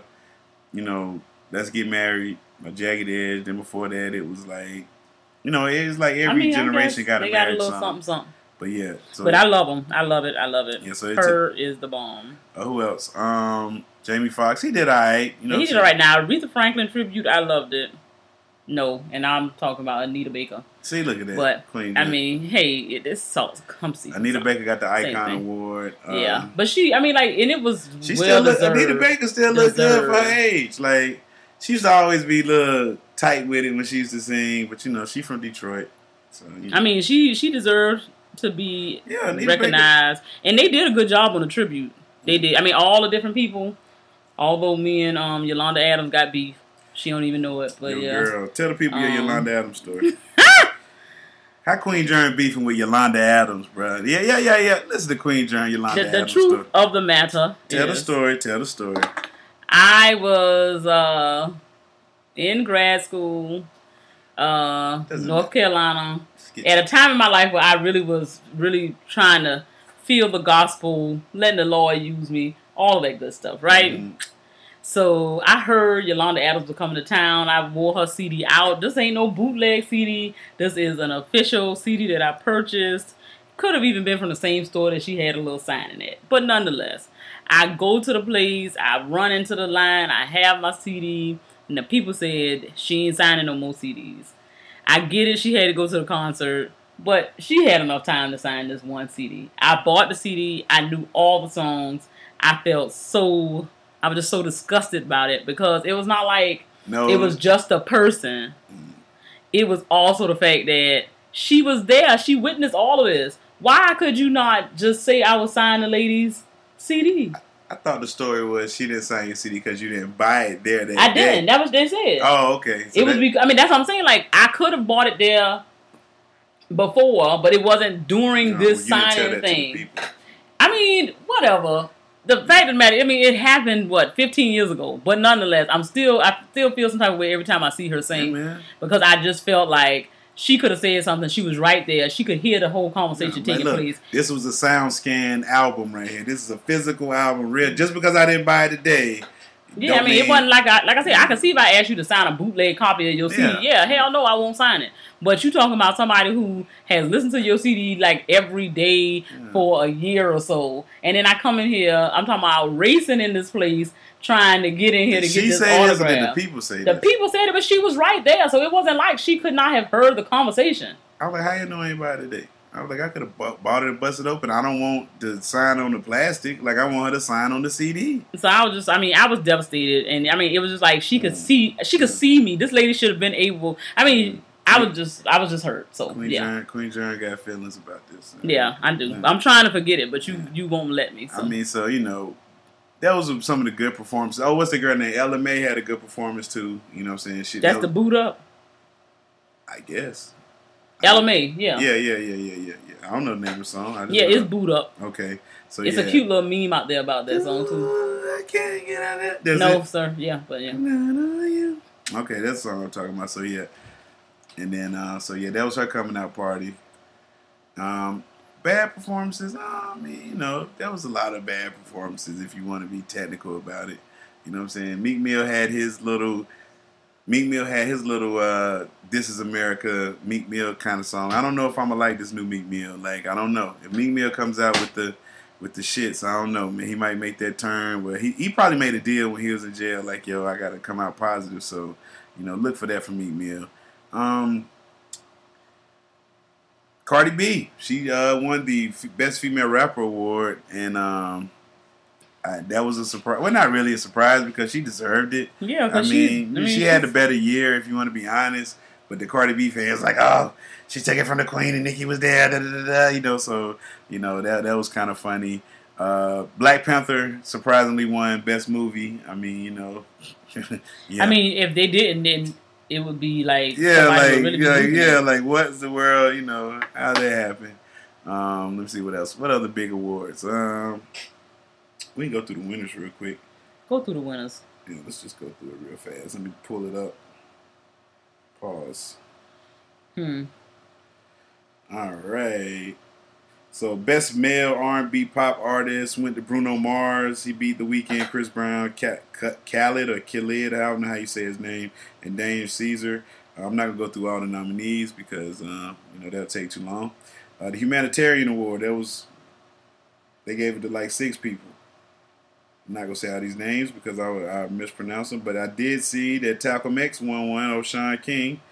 Let's Get Married by Jagged Edge. Then before that it was like, it was like every generation got a marriage song. They got a little something. But yeah. But I love them. I love it. Yeah, so Her is the bomb. Who else? Jamie Foxx. He did all right. He did all right. Now, Aretha Franklin tribute, I loved it. No, and I'm talking about Anita Baker. See, look at that. But Queen I Jet. mean, hey, this salt comes. Anita Baker got the Same Icon thing. Award. Yeah, but she, I mean, like, and it was She well still look. deserved. Anita Baker still look good for her age. Like she used to always be a little tight with it when she used to sing, but you know she from Detroit. So you know. I mean, she deserved to be recognized, and they did a good job on the tribute. They did. I mean, all the different people. Although me and Yolanda Adams got beef, she don't even know it. But yeah, girl, tell the people your Yolanda Adams story. How Queen Jern beefing with Yolanda Adams, bro? Yeah. Listen to Queen Jern, Yolanda Adams. The truth of the matter. Tell the story. I was in grad school, North Carolina, at a time in my life where I really was trying to feel the gospel, letting the Lord use me, all of that good stuff, right? Mm-hmm. So I heard Yolanda Adams was coming to town. I wore her CD out. This ain't no bootleg CD. This is an official CD that I purchased. Could have even been from the same store that she had a little sign in it. But nonetheless, I go to the place. I run into the line. I have my CD. And the people said she ain't signing no more CDs. I get it. She had to go to the concert. But she had enough time to sign this one CD. I bought the CD. I knew all the songs. I was just so disgusted about it because it was not like it was just a person. It was also the fact that she was there. She witnessed all of this. Why could you not just say I was signing the lady's CD? I thought the story was she didn't sign your CD because you didn't buy it there. I didn't. That was what they said. Oh, okay. So I mean, that's what I'm saying. Like, I could have bought it there before, but it wasn't during this signing thing. I mean, whatever. The fact of the matter, I mean, it happened, 15 years ago. But nonetheless, I still feel some type of way every time I see her sing. Because I just felt like she could have said something. She was right there. She could hear the whole conversation taking place. This was a SoundScan album right here. This is a physical album. Real. Just because I didn't buy it today. Yeah, I mean, it wasn't like I said, I can see if I asked you to sign a bootleg copy of your CD. Yeah, hell no, I won't sign it. But you talking about somebody who has listened to your CD like every day for a year or so. And then I come in here, I'm talking about racing in this place, trying to get in here to get this autograph. The people say The people said it, but she was right there. So it wasn't like she could not have heard the conversation. I was like, how you know anybody today? I was like, I could have bought it and busted it open. I don't want to sign on the plastic. Like, I want her to sign on the CD. So I was devastated. And, I mean, it was just like she could see me. This lady should have been able. I mean, I was just hurt. So, Queen Jern got feelings about this. Yeah, I do. I'm trying to forget it, but you won't let me. So. I mean, so, you know, that was some of the good performances. Oh, what's the girl named Ella May had a good performance, too. You know what I'm saying? That's the Boot Up? I guess. Ella May, yeah. Yeah. I don't know the name of the song. It's Boot Up. Okay. So it's a cute little meme out there about that song, too. I can't get out of that. No, sir. Yeah, but yeah. Okay, that's the song I'm talking about. So, yeah. And then, that was her coming out party. Bad performances. I mean, you know, there was a lot of bad performances if you want to be technical about it. You know what I'm saying? Meek Mill had his little This Is America Meek Mill kind of song. I don't know if I'm gonna like this new Meek Mill. Like, I don't know. If Meek Mill comes out with the shits, I don't know, man. He might make that turn where he probably made a deal when he was in jail, like, yo, I gotta come out positive. So, you know, look for that from Meek Mill. Cardi B, she won the Best Female Rapper Award, and that was a surprise. Well, not really a surprise because she deserved it. Yeah, she had a better year, if you want to be honest. But the Cardi B fans like, oh, she took it from the Queen and Nicki was there, you know. So, you know, that was kind of funny. Black Panther surprisingly won Best Movie. I mean, you know. Yeah. I mean, if they didn't, then it would be like, like what's the world? You know, how that happen? Let me see what else. What other big awards? We can go through the winners real quick. Go through the winners. Yeah, let's just go through it real fast. Let me pull it up. Pause. All right. So, Best Male R&B Pop Artist went to Bruno Mars. He beat The Weeknd, Chris Brown, Khaled, I don't know how you say his name, and Daniel Caesar. I'm not going to go through all the nominees because, that'll take too long. The Humanitarian Award, they gave it to like 6 people. I'm not gonna say all these names because I mispronounce them, but I did see that Talcum X won one over Sean King.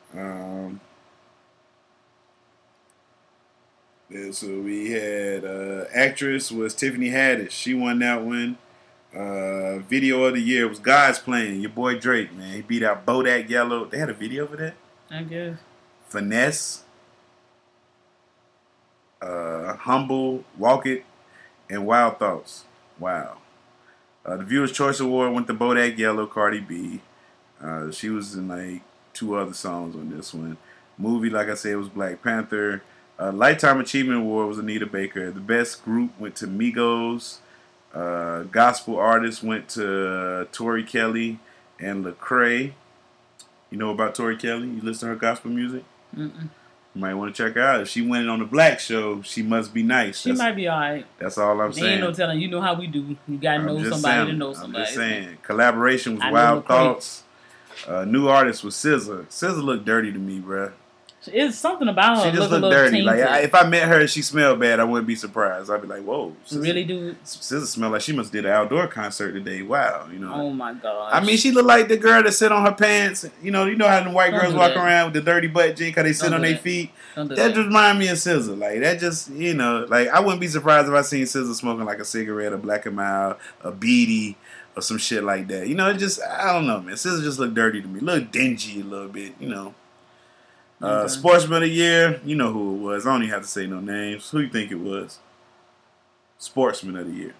So we had actress was Tiffany Haddish. She won that one. Video of the year was God's Plan. Your boy Drake, man, he beat out Bodak Yellow. They had a video for that. I guess. Finesse, Humble, Walk It, and Wild Thoughts. Wow. The Viewer's Choice Award went to Bodak Yellow, Cardi B. She was in like 2 other songs on this one. Movie, like I said, was Black Panther. Lifetime Achievement Award was Anita Baker. The best group went to Migos. Gospel artist went to Tori Kelly and Lecrae. You know about Tori Kelly? You listen to her gospel music? Mm-mm. You might want to check her out. If she went on the Black Show, she must be nice. She might be all right. That's all I'm saying. Ain't no telling. You know how we do. You got to know somebody to know somebody. I'm just saying. Collaboration was Wild Thoughts. New artist was SZA. SZA looked dirty to me, bruh. It's something about her. She just looked dirty. Like if I met her and she smelled bad, I wouldn't be surprised. I'd be like, "Whoa, SZA, really, dude? SZA smelled like she must have did an outdoor concert today." Wow, you know. Oh my god. I mean, she looked like the girl that sit on her pants. You know how the white girls walk around with the dirty butt jeans because they sit on their feet. That just remind me of SZA. Like that just like I wouldn't be surprised if I seen SZA smoking like a cigarette, a Black and Mild, a beanie, or some shit like that. It just I don't know, man. SZA just looked dirty to me, look dingy a little bit, Sportsman of the Year, you know who it was. I don't even have to say no names. Who you think it was? Sportsman of the Year.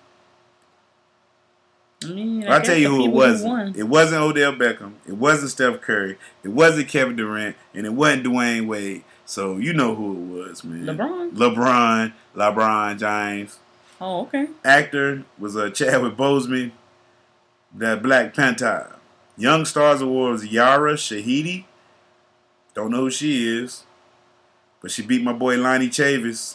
I mean, I'll tell you who it wasn't. It wasn't Odell Beckham. It wasn't Steph Curry. It wasn't Kevin Durant. And it wasn't Dwayne Wade. So you know who it was, man. LeBron James. Oh, okay. Actor was Chadwick Boseman. That Black Panther. Young Stars Award was Yara Shahidi. Don't know who she is, but she beat my boy Lonnie Chavis.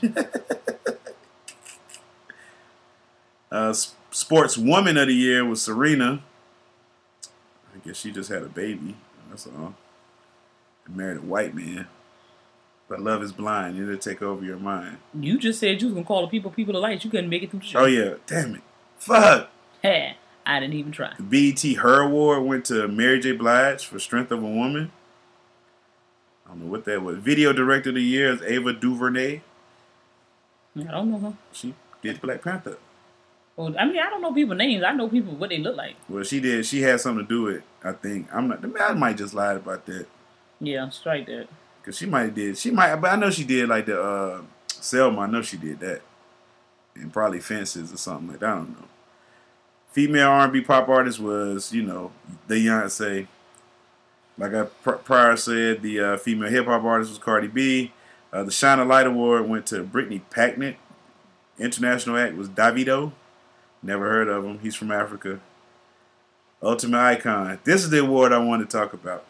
Sportswoman of the Year was Serena. I guess she just had a baby. That's all. And married a white man. But love is blind. It'll take over your mind. You just said you was going to call the people of light. You couldn't make it through the show. Oh, yeah. Damn it. Fuck. Hey, I didn't even try. The BET Her Award went to Mary J. Blige for Strength of a Woman. I don't know what that was. Video Director of the Year is Ava DuVernay. I don't know her. She did Black Panther. Well, I mean, I don't know people's names. I know people what they look like. Well, she did. She had something to do with it, I think. I might just lie about that. Yeah, strike that. Because she might have did. But I know she did like the Selma. I know she did that. And probably Fences or something like that. I don't know. Female R&B pop artist was, Beyonce. Like I prior said, the female hip-hop artist was Cardi B. The Shine a Light Award went to Brittany Packnett. International act was Davido. Never heard of him. He's from Africa. Ultimate Icon. This is the award I want to talk about.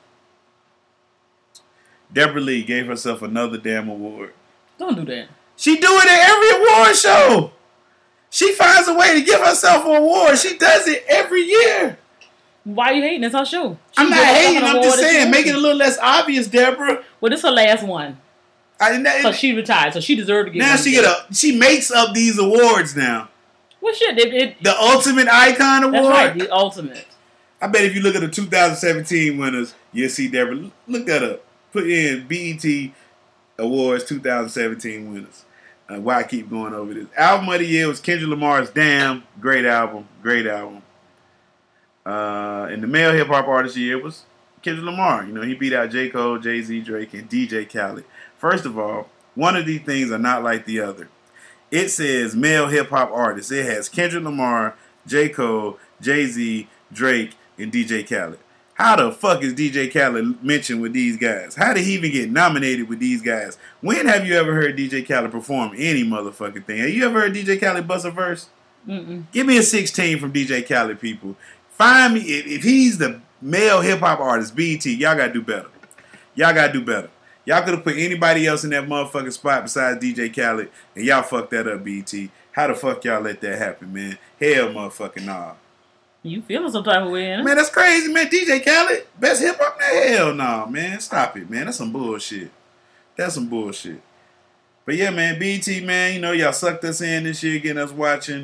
Deborah Lee gave herself another damn award. Don't do that. She do it at every award show. She finds a way to give herself an award. She does it every year. Why are you hating? It's her show. I'm not hating. I'm just saying, make it a little less obvious, Deborah. Well, this is her last one. So she retired, so she deserved to get now she makes up these awards now. Well, shit. The Ultimate Icon Award? That's right, the Ultimate. I bet if you look at the 2017 winners, you'll see Deborah. Look that up. Put in BET Awards 2017 winners. Why I keep going over this. Album of the year was Kendrick Lamar's Damn. Great album. Great album. And the male hip-hop artist of the year was Kendrick Lamar. He beat out J. Cole, Jay-Z, Drake, and DJ Khaled. First of all, one of these things are not like the other. It says male hip-hop artist. It has Kendrick Lamar, J. Cole, Jay-Z, Drake, and DJ Khaled. How the fuck is DJ Khaled mentioned with these guys? How did he even get nominated with these guys? When have you ever heard DJ Khaled perform any motherfucking thing? Have you ever heard DJ Khaled bust a verse? Mm-mm. Give me a 16 from DJ Khaled, people. Find me, if he's the male hip-hop artist, BET, y'all gotta do better. Y'all gotta do better. Y'all could have put anybody else in that motherfucking spot besides DJ Khaled, and y'all fucked that up, BET. How the fuck y'all let that happen, man? Hell motherfucking nah. You feeling some type of way, ain't it? Man, that's crazy, man. DJ Khaled, best hip-hop? Hell nah, man. Stop it, man. That's some bullshit. That's some bullshit. But yeah, man, BET, man, y'all sucked us in this year, getting us watching.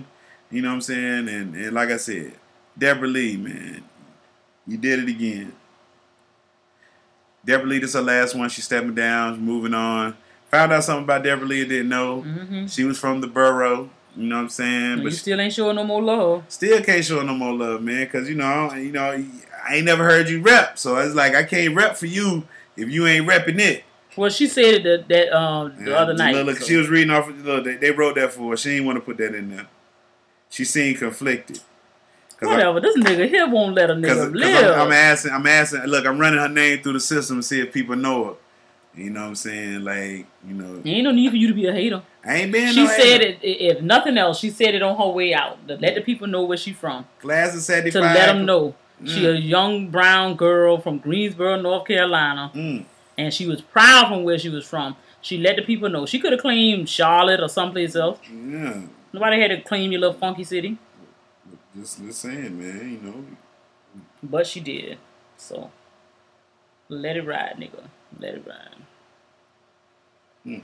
You know what I'm saying? And like I said, Deborah Lee, man, you did it again. Deborah Lee, this is her last one. She's stepping down, moving on. Found out something about Deborah Lee I didn't know. Mm-hmm. She was from the borough. You know what I'm saying? But you she still ain't showing no more love. Still can't show no more love, man. Because, you know, I ain't never heard you rep. So it's like I can't rep for you if you ain't repping it. Well, she said it the other night. Look, she was reading off. Look, they wrote that for her. She didn't want to put that in there. She seemed conflicted. Whatever. This nigga here won't let a nigga live. I'm asking. Look, I'm running her name through the system to see if people know her. You know what I'm saying? Like, you know. Ain't no need for you to be a hater. I ain't being She no said hater. it, if nothing else, she said it on her way out. To let the people know where she from. Class of 75. To let them know. She a young brown girl from Greensboro, North Carolina. And she was proud from where she was from. She let the people know. She could have claimed Charlotte or someplace else. Yeah. Nobody had to claim your little funky city. Just saying, man, you know. But she did. So, let it ride, nigga. Let it ride. You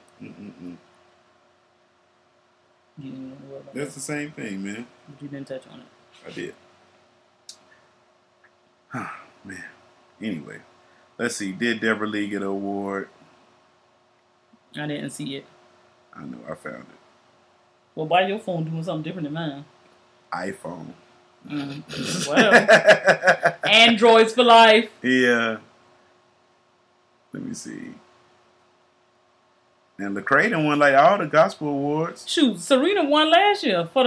didn't know about That's that? the same thing, man. You didn't touch on it. I did. Man. Anyway, let's see. Did Deborah Lee get an award? I didn't see it. I know. I found it. Well, why your phone doing something different than mine? iPhone. Well, Androids for life. Yeah. Let me see. And Lecrae done won like all the gospel awards. Shoot, Serena won last year for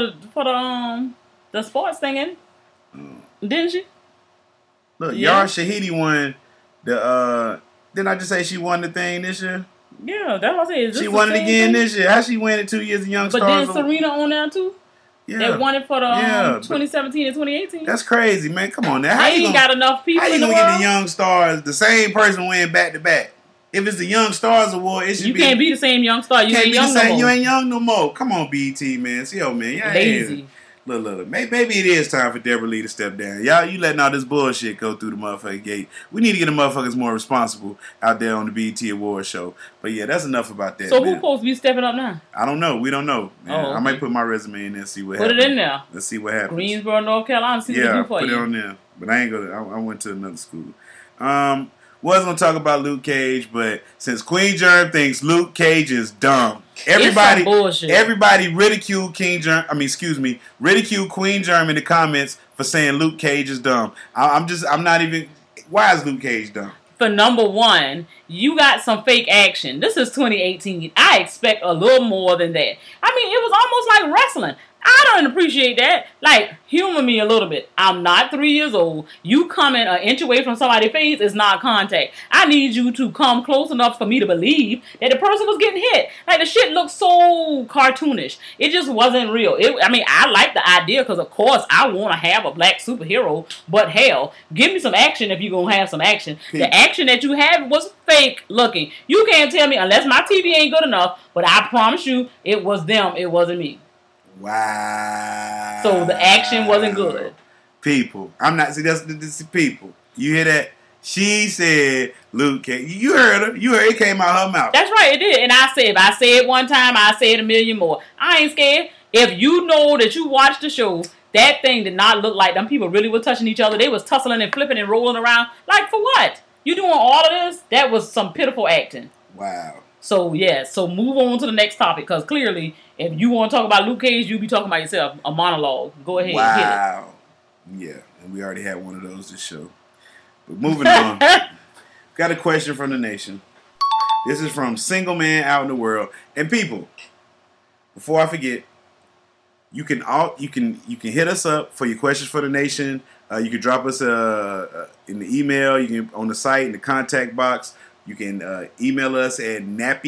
the sports thing, didn't she? Look, Yara Shahidi won the. Didn't I just say she won the thing this year? Yeah, that's what I said. Is this She the won it same again thing? this year. How she win it 2 years of Young But Stars? then Serena on there too. Yeah. They won it for the Yeah, 2017 and 2018. That's crazy, man. Come on now. They ain't got enough people How you in the gonna get world. the Young Stars? The same person win back to back. If it's the Young Stars Award, it should You be. can't be the same young star. You Can't ain't be young the no same. more. You ain't young no more. Come on, BET, man. See, man. Y'all Lazy. Look. Maybe it is time for Deborah Lee to step down. Y'all, you letting all this bullshit go through the motherfucking gate. We need to get the motherfuckers more responsible out there on the BET Award show. But yeah, that's enough about that. So man. who's supposed to be stepping up now? I don't know. We don't know. Man. Oh, okay. I might put my resume in there and see what Put happens. it in there. Let's see what happens. Greensboro, North Carolina. See what they Yeah, do for put you. it on there. But I ain't gonna. I went to another school. Was gonna talk about Luke Cage, but since Queen Germ thinks Luke Cage is dumb, everybody ridiculed ridiculed Queen Germ in the comments for saying Luke Cage is dumb. I'm not even. Why is Luke Cage dumb? For number one, you got some fake action. This is 2018. I expect a little more than that. I mean, it was almost like wrestling. I don't appreciate that. Like, humor me a little bit. I'm not 3 years old. You coming an inch away from somebody's face is not contact. I need you to come close enough for me to believe that the person was getting hit. Like, the shit looked so cartoonish. It just wasn't real. I like the idea because, of course, I want to have a black superhero. But, hell, give me some action if you're going to have some action. The action that you had was fake looking. You can't tell me, unless my TV ain't good enough, but I promise you, it was them. It wasn't me. Wow. So the action wasn't good. People. I'm not. See, this is people. You hear that? She said Luke Cage. You heard her. You heard it came out her mouth. That's right, it did. And I said, if I say it one time, I say it a million more. I ain't scared. If you know that you watched the show, that thing did not look like them people really were touching each other. They was tussling and flipping and rolling around. Like, for what? You doing all of this? That was some pitiful acting. Wow. So, yeah. So, move on to the next topic. Because clearly, if you want to talk about Luke Cage, you be talking about yourself. A monologue. Go ahead. Wow. Hit it. Yeah. And we already had one of those this show. But moving on. Got a question from the nation. This is from Single Man Out in the World. And people, before I forget, you can hit us up for your questions for the nation. You can drop us in the email. You can on the site in the contact box. You can email us at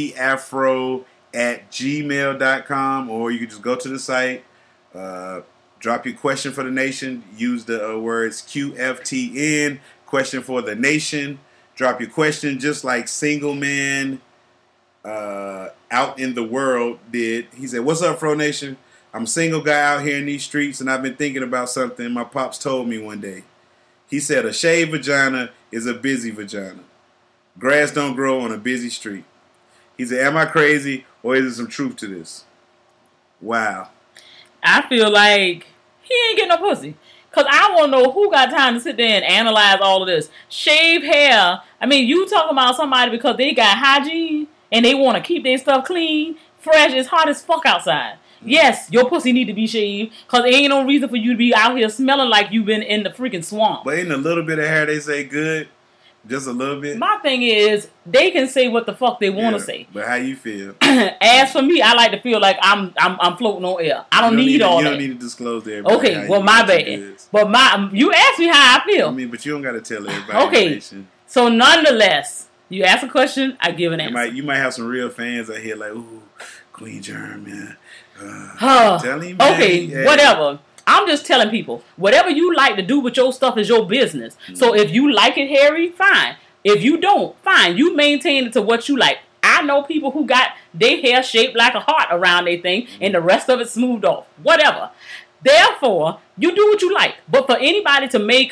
nappyafro@gmail.com, or you can just go to the site, drop your question for the nation. Use the words QFTN, question for the nation. Drop your question just like Single Man Out in the World did. He said, "What's up, Fro Nation? I'm a single guy out here in these streets, and I've been thinking about something my pops told me one day. He said a shaved vagina is a busy vagina. Grass don't grow on a busy street. He said, am I crazy or is there some truth to this?" Wow. I feel like he ain't getting no pussy. Because I want to know who got time to sit there and analyze all of this. Shave hair. I mean, you talking about somebody because they got hygiene and they want to keep their stuff clean, fresh. It's hot as fuck outside. Yes, your pussy need to be shaved because there ain't no reason for you to be out here smelling like you've been in the freaking swamp. But ain't a little bit of hair they say good? Just a little bit? My thing is, they can say what the fuck they want to say. But how you feel? As for me, I like to feel like I'm floating on air. I don't need all that. You don't need to disclose to everybody. Okay, well, my bad. But you asked me how I feel. I mean, but you don't got to tell everybody. Okay, so nonetheless, you ask a question, I give an answer. You might have some real fans out here like, ooh, Queen Germ, man. Tell him, man. Okay, whatever. I'm just telling people, whatever you like to do with your stuff is your business. So if you like it hairy, fine. If you don't, fine. You maintain it to what you like. I know people who got their hair shaped like a heart around their thing and the rest of it smoothed off. Whatever. Therefore, you do what you like. But for anybody to make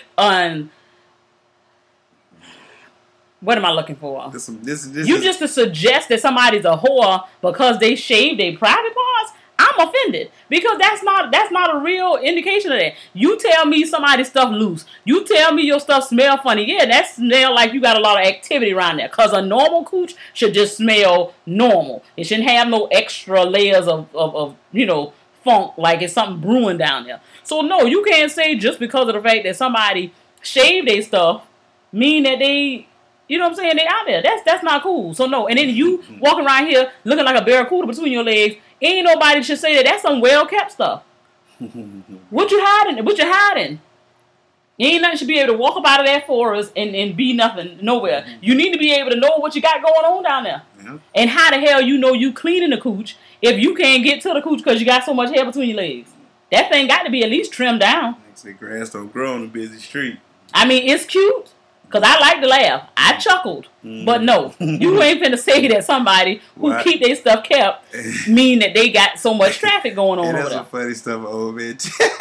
what am I looking for? You just to suggest that somebody's a whore because they shave their private parts? I'm offended because that's not a real indication of that. You tell me somebody's stuff loose. You tell me your stuff smell funny. Yeah, that smell like you got a lot of activity around there. Because a normal cooch should just smell normal. It shouldn't have no extra layers of funk like it's something brewing down there. So no, you can't say just because of the fact that somebody shaved their stuff mean that they, you know what I'm saying, they out there. That's not cool. So no, and then you walking around here looking like a barracuda between your legs. Ain't nobody should say that. That's some well-kept stuff. What you hiding? Ain't nothing should be able to walk up out of that forest and be nothing nowhere. You need to be able to know what you got going on down there. Yeah. And how the hell you know you cleaning the cooch if you can't get to the cooch because you got so much hair between your legs? That thing got to be at least trimmed down. They say grass don't grow on a busy street. I mean, it's cute. Because I like to laugh. I chuckled. But no, you ain't finna say that somebody who keep their stuff kept mean that they got so much traffic going on over there. That's some funny stuff, old man.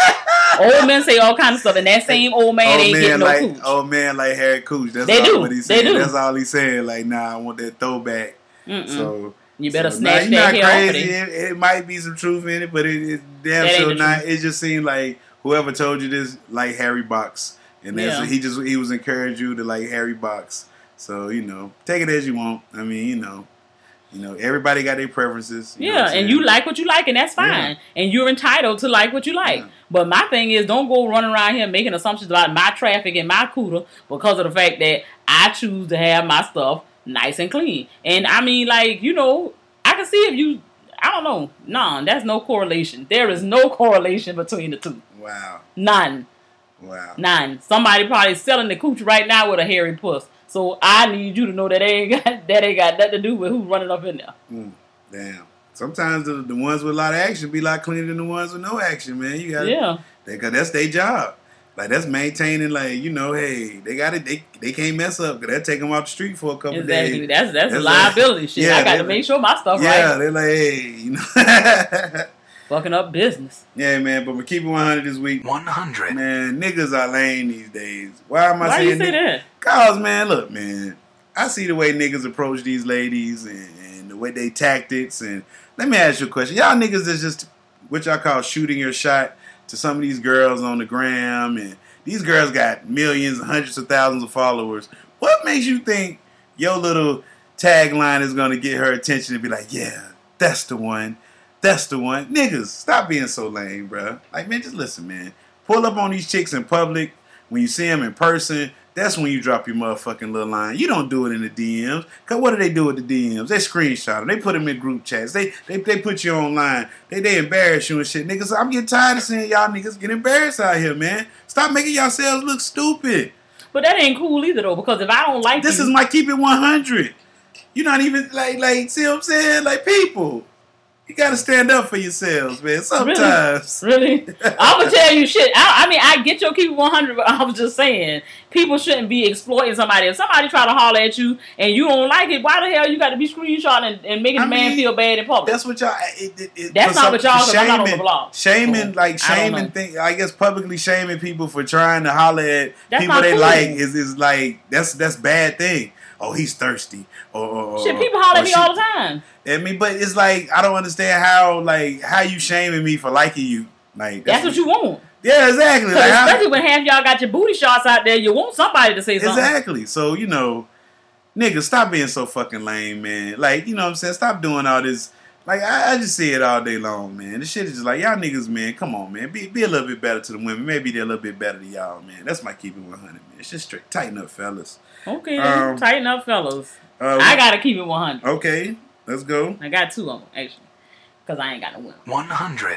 Old men say all kinds of stuff, and that same old man ain't getting no cooch. Old man like Harry Cooch. That's what he's saying. That's all he's saying. Like, nah, I want that throwback. So you better snatch that hair off of it might be some truth in it, but it damn sure not. It just seemed like whoever told you this, like Harry Box. And that's he was encouraging you to like Harry Box. So, take it as you want. I mean, everybody got their preferences. And you like what you like, and that's fine. Yeah. And you're entitled to like what you like. Yeah. But my thing is, don't go running around here making assumptions about my traffic and my cooter because of the fact that I choose to have my stuff nice and clean. And I mean, like, I can see if you, I don't know. No, that's no correlation. There is no correlation between the two. Wow. None. Wow. None. Somebody probably selling the cooch right now with a hairy puss. So I need you to know that ain't got nothing to do with who's running up in there. Damn. Sometimes the ones with a lot of action be a lot cleaner than the ones with no action, man. You got because that's their job. Like that's maintaining, like hey, they got it. They can't mess up because that take them off the street for a couple days. That's a liability shit. I got to make sure my stuff right. Yeah, they're like, hey, fucking up business. Yeah, man, but we keep it 100 this week. 100. Man, niggas are lame these days. Why am I saying you say that? Cause, man, look, man, I see the way niggas approach these ladies and the way they tactics. And let me ask you a question. Y'all niggas is just what y'all call shooting your shot to some of these girls on the gram. And these girls got millions, hundreds of thousands of followers. What makes you think your little tagline is going to get her attention and be like, yeah, that's the one. That's the one. Niggas, stop being so lame, bro. Like, man, just listen, man. Pull up on these chicks in public. When you see them in person, that's when you drop your motherfucking little line. You don't do it in the DMs. Because what do they do with the DMs? They screenshot them. They put them in group chats. They put you online. They embarrass you and shit. Niggas, I'm getting tired of seeing y'all niggas get embarrassed out here, man. Stop making yourselves look stupid. But that ain't cool either, though. Because if I don't like this is my keep it 100. You're not even, like, see what I'm saying? Like, people. You gotta stand up for yourselves, man. Sometimes. Really? I'm gonna tell you shit. I mean, I get your keep 100, but I was just saying, people shouldn't be exploiting somebody. If somebody try to holler at you and you don't like it, why the hell you got to be screenshotting and making the man feel bad in public? That's what y'all. That's not what y'all. Because I'm not on the blog. Shaming, I guess publicly shaming people for trying to holler at people they like is like that's bad thing. Oh, he's thirsty. Shit, people holler at me all the time. I mean, but it's like I don't understand how you shaming me for liking you. Like that's what you want. Yeah, exactly. Like, especially when half y'all got your booty shots out there, you want somebody to say something. Exactly. So, you know, niggas, stop being so fucking lame, man. Like, you know what I'm saying? Stop doing all this. Like, I just see it all day long, man. This shit is just like, y'all niggas, man, come on, man. Be a little bit better to the women. Maybe they're a little bit better to y'all, man. That's my keep it 100, man. It's just straight. Tighten up, fellas. Okay, tighten up, fellas. I got to keep it 100. Okay, let's go. I got 2 of them, actually. Because I ain't got no women. 100.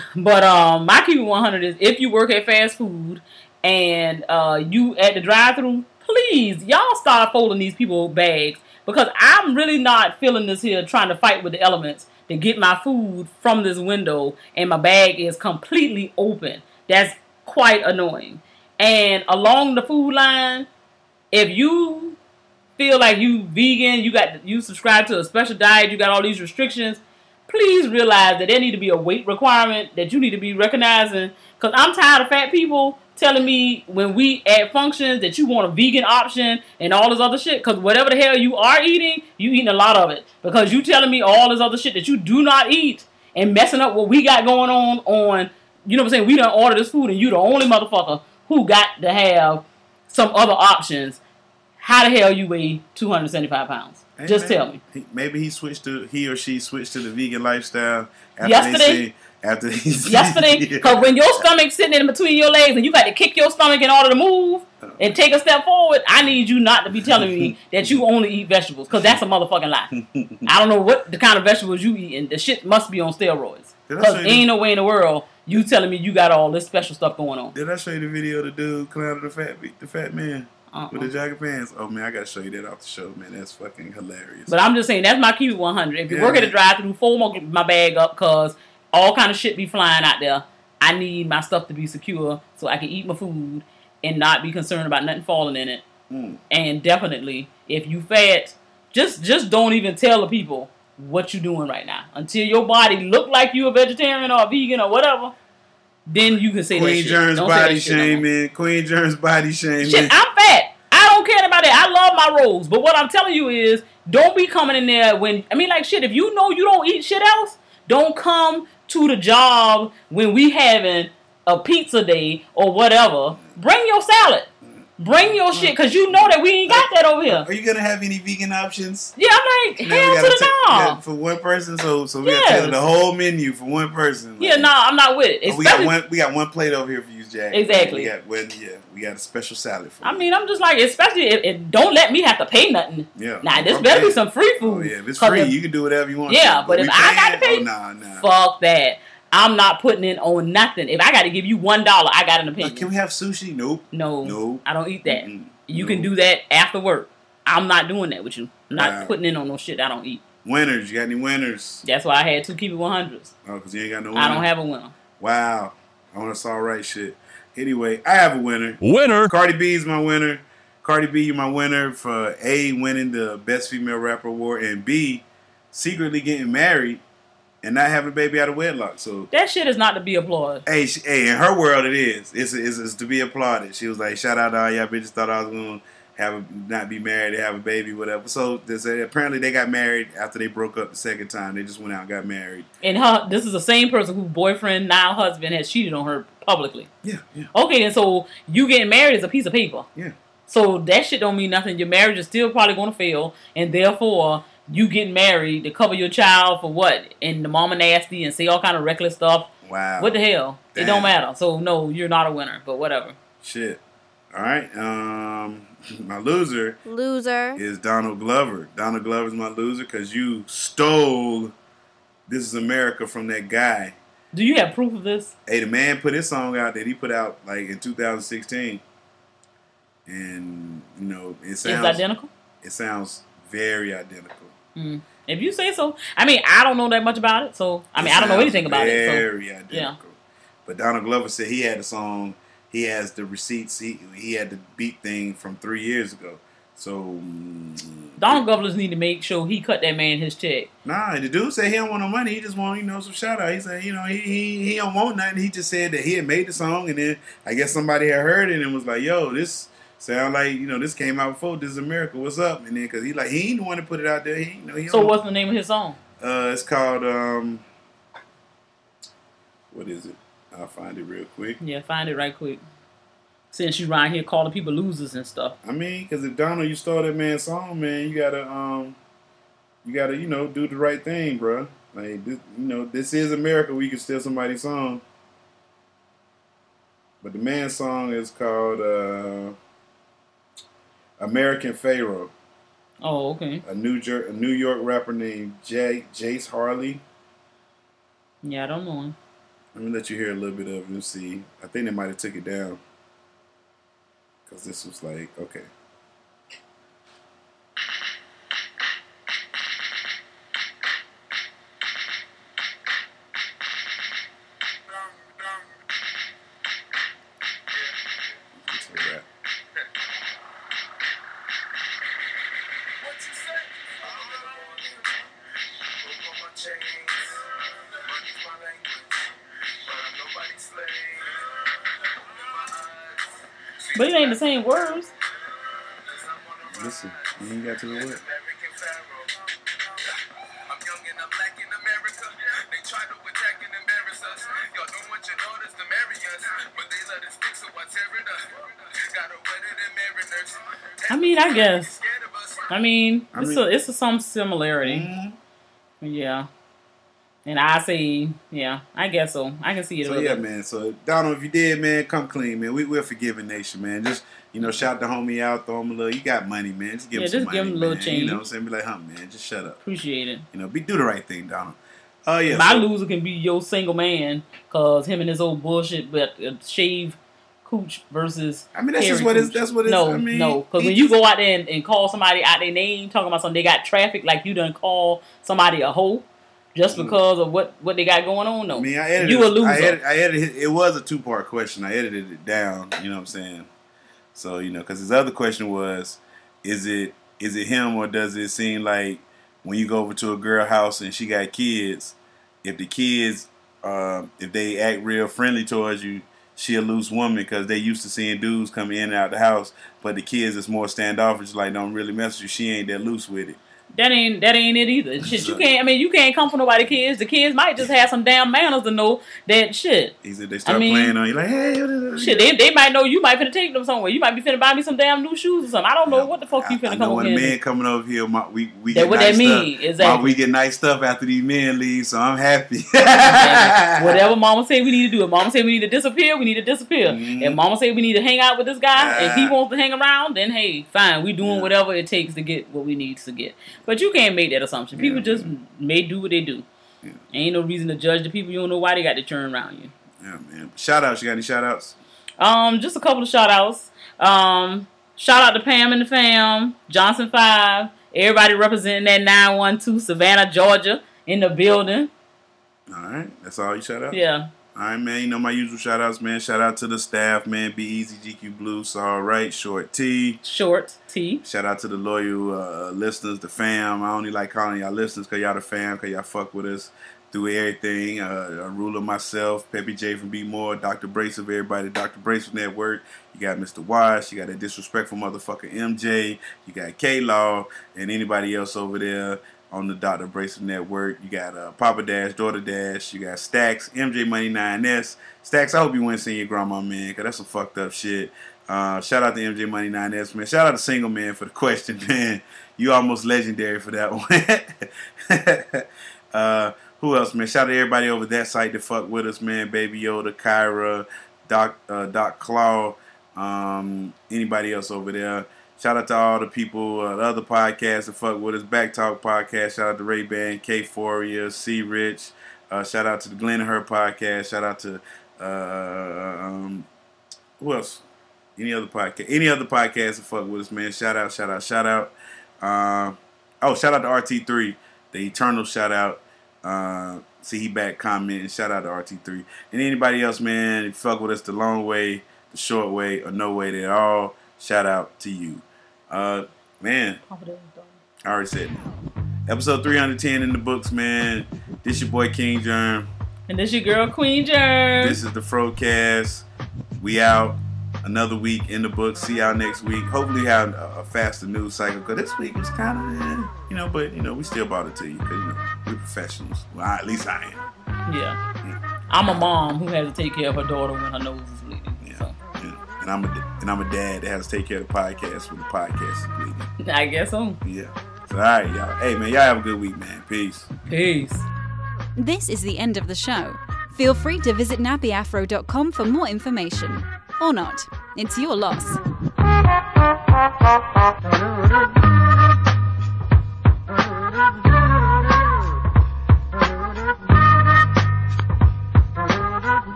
But my keep it 100 is if you work at fast food and you at the drive-thru, please, y'all start folding these people bags. Because I'm really not feeling this here trying to fight with the elements to get my food from this window and my bag is completely open. That's quite annoying. And along the food line, if you feel like you vegan, you subscribe to a special diet, you got all these restrictions, please realize that there need to be a weight requirement that you need to be recognizing. Because I'm tired of fat people telling me when we at functions that you want a vegan option and all this other shit. Because whatever the hell you are eating, you eating a lot of it. Because you telling me all this other shit that you do not eat and messing up what we got going on, you know what I'm saying? We done order this food and you the only motherfucker who got to have some other options. How the hell you weigh 275 pounds? Hey, just man, tell me. Maybe he or she switched to the vegan lifestyle yesterday. Yesterday, because when your stomach's sitting in between your legs and you got to kick your stomach in order to move and take a step forward, I need you not to be telling me that you only eat vegetables, because that's a motherfucking lie. I don't know what the kind of vegetables you eat, and the shit must be on steroids. Because ain't no way in the world you telling me you got all this special stuff going on. Did I show you the video of the dude clowning the fat man? With the jogging pants. Oh man, I gotta show you that off the show, man. That's fucking hilarious. But I'm just saying, that's my keep it 100. If you work at a drive-thru, fold my bag up, cause all kind of shit be flying out there. I need my stuff to be secure so I can eat my food and not be concerned about nothing falling in it. And definitely, if you fat, just don't even tell the people what you doing right now until your body look like you a vegetarian or a vegan or whatever. Then you can say Queen that shit. Germs body shaming. Queen Germs body shaming. Shit, I'm fat. I don't care about that. I love my rolls. But what I'm telling you is, don't be coming in there when, shit, if you know you don't eat shit else, don't come to the job when we having a pizza day or whatever. Bring your salad. Bring your shit, because you know that we ain't got that over here. Are you going to have any vegan options? Yeah, I'm like, hell to the no. For one person, so we got to tailor the whole menu for one person. Like, yeah, no, I'm not with it. We got one plate over here for you, Jack. Exactly. We got a special salad for you. I'm just like, especially if don't let me have to pay nothing. Yeah. Nah, this better be some free food. Oh, yeah, if it's free, you can do whatever you want. Yeah, but if I got to pay, nah. Fuck that. I'm not putting in on nothing. If I got to give you $1, I got an opinion. Can we have sushi? Nope. No. I don't eat that. You can do that after work. I'm not doing that with you. I'm not putting in on no shit I don't eat. Winners. You got any winners? That's why I had 2 keep it 100s. Oh, because you ain't got no winner? I don't have a winner. Wow. I want to saw right shit. Anyway, I have a winner. Winner. Cardi B is my winner. Cardi B, you're my winner for A, winning the Best Female Rapper Award, and B, secretly getting married and not having a baby out of wedlock. So that shit is not to be applauded. Hey, in her world, it is. It's to be applauded. She was like, shout out to all y'all bitches thought I was going to not be married, to have a baby, whatever. So apparently they got married after they broke up the second time. They just went out and got married. And this is the same person whose boyfriend, now husband, has cheated on her publicly. Yeah. Okay, and so you getting married is a piece of paper. Yeah. So that shit don't mean nothing. Your marriage is still probably going to fail, and therefore you getting married to cover your child for what? And the mama nasty and say all kind of reckless stuff. Wow. What the hell? Damn. It don't matter. So no, you're not a winner, but whatever. Shit. All right. My loser is Donald Glover. Donald Glover's my loser because you stole This Is America from that guy. Do you have proof of this? Hey, the man put his song out that he put out like in 2016. And, it sounds... It's identical? It sounds very identical. If you say so. I don't know that much about it, so... I don't know anything about it. Very identical. Yeah. But Donald Glover said he had a song... He has the receipts. He had the beat thing from 3 years ago. So Donald Glover need to make sure he cut that man his check. Nah, the dude said he don't want no money. He just want some shout out. He said he don't want nothing. He just said that he had made the song and then I guess somebody had heard it and was like, yo, this sound like this came out before This Is America. What's up? And then because he ain't the one to put it out there. So what's the name of his song? It's called what is it? I'll find it real quick. Yeah, find it right quick. Since you around here calling people losers and stuff. I mean, because if Donald, you stole that man's song, man, you gotta, you know, do the right thing, bro. Like, this, you know, this is America. We can steal somebody's song. But the man's song is called American Pharaoh. Oh, okay. A New York rapper named Jace Harley. Yeah, I don't know him. Let me let you hear a little bit of it and see. I think they might have took it down. Because this was like, okay. But it ain't the same words. Listen, you ain't got to the word. I mean, I guess. It's some similarity. Mm-hmm. Yeah. And I say, yeah, I guess so. I can see it. So yeah, man. So Donald, if you did, man, come clean, man. We're a forgiving nation, man. Just, you know, shout the homie out, throw him a little. You got money, man. Just give him some money, give him a little man. change. You know what I'm saying? Be like, man, just shut up. Appreciate it. You know, do the right thing, Donald. Oh yeah. My loser can be your single man, cause him and his old bullshit, but shave cooch versus. I mean, that's just what it's. That's what it's. No, I mean, no, because when you go out there and call somebody out their name, talking about something, they got traffic, like you done call somebody a hoe. Just because of what they got going on, though. I mean, I edited. You a loser. I edited. It was a 2-part question. I edited it down. You know what I'm saying? So you know, because his other question was, is it him or does it seem like when you go over to a girl house and she got kids, if the kids, if they act real friendly towards you, she a loose woman because they used to seeing dudes come in and out the house, but the kids is more standoffish, like don't really mess with you. She ain't that loose with it. That ain't it either. Shit, you can't come for nobody's kids. The kids might just have some damn manners to know that shit. They start playing on you like, hey. Shit, they might know you might finna take them somewhere. You might be finna buy me some damn new shoes or something. I don't know what the fuck you finna come over here. When a man coming over here, we get what nice that mean, stuff. exactly. We get nice stuff after these men leave, so I'm happy. Whatever mama say we need to do. If mama say we need to disappear, we need to disappear. Mm-hmm. If mama say we need to hang out with this guy, and he wants to hang around, then hey, fine. We doing whatever it takes to get what we need to get. But you can't make that assumption. People just may do what they do. Yeah. Ain't no reason to judge the people. You don't know why they got to turn around you. Yeah, man. Shout outs. You got any shout outs? Just a couple of shout outs. Shout out to Pam and the fam, Johnson 5, everybody representing that 912 Savannah, Georgia, in the building. All right. That's all you shout out? Yeah. All right, man. You know my usual shout outs, man. Shout out to the staff, man. Be Easy, GQ Blue, All Right, Short T. Shout out to the loyal listeners, the fam. I only like calling y'all listeners because y'all the fam, because y'all fuck with us through everything. Ruler, myself, Peppy J from Be More, Dr. Brace of everybody, Dr. Brace Network. You got Mr. Wash. You got that disrespectful motherfucker MJ. You got K-Law and anybody else over there on the Dr. Brace Network. You got Papa Dash, Daughter Dash. You got Stacks, MJ Money 9S. Stacks, I hope you went seeing your grandma, man, because that's some fucked up shit. Shout out to MJ Money 9S, man. Shout out to Single Man for the question, man. You almost legendary for that one. Who else, man? Shout out to everybody over that site that fuck with us, man. Baby Yoda, Kyra, Doc Claw, anybody else over there. Shout out to all the people, the other podcasts that fuck with us. Back Talk Podcast. Shout out to Ray Ban, K4ia, C Rich. Shout out to the Glenn and Her Podcast. Shout out to who else? Any other podcast that fuck with us, man. Shout out. Shout out to RT3, the Eternal shout out. See he back commenting. Shout out to RT3. And anybody else, man, if you fuck with us the long way, the short way, or no way at all, shout out to you. Man, I already said it. Episode 310 in the books, man. This your boy King Germ. And this your girl Queen Germ. This is the Frocast. We out. Another week in the books. See y'all next week. Hopefully have a faster news cycle. Because this week was kind of, but, we still brought it to you. Because, we're professionals. Well, at least I am. Yeah. I'm a mom who has to take care of her daughter when her nose is bleeding. Yeah. So. Yeah. And I'm a dad that has to take care of the podcast when the podcast is bleeding. I guess so. Yeah. So, all right, y'all. Hey, man, y'all have a good week, man. Peace. Peace. This is the end of the show. Feel free to visit nappyafro.com for more information. Or not. It's your loss.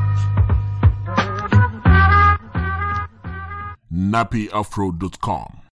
nappyafro.com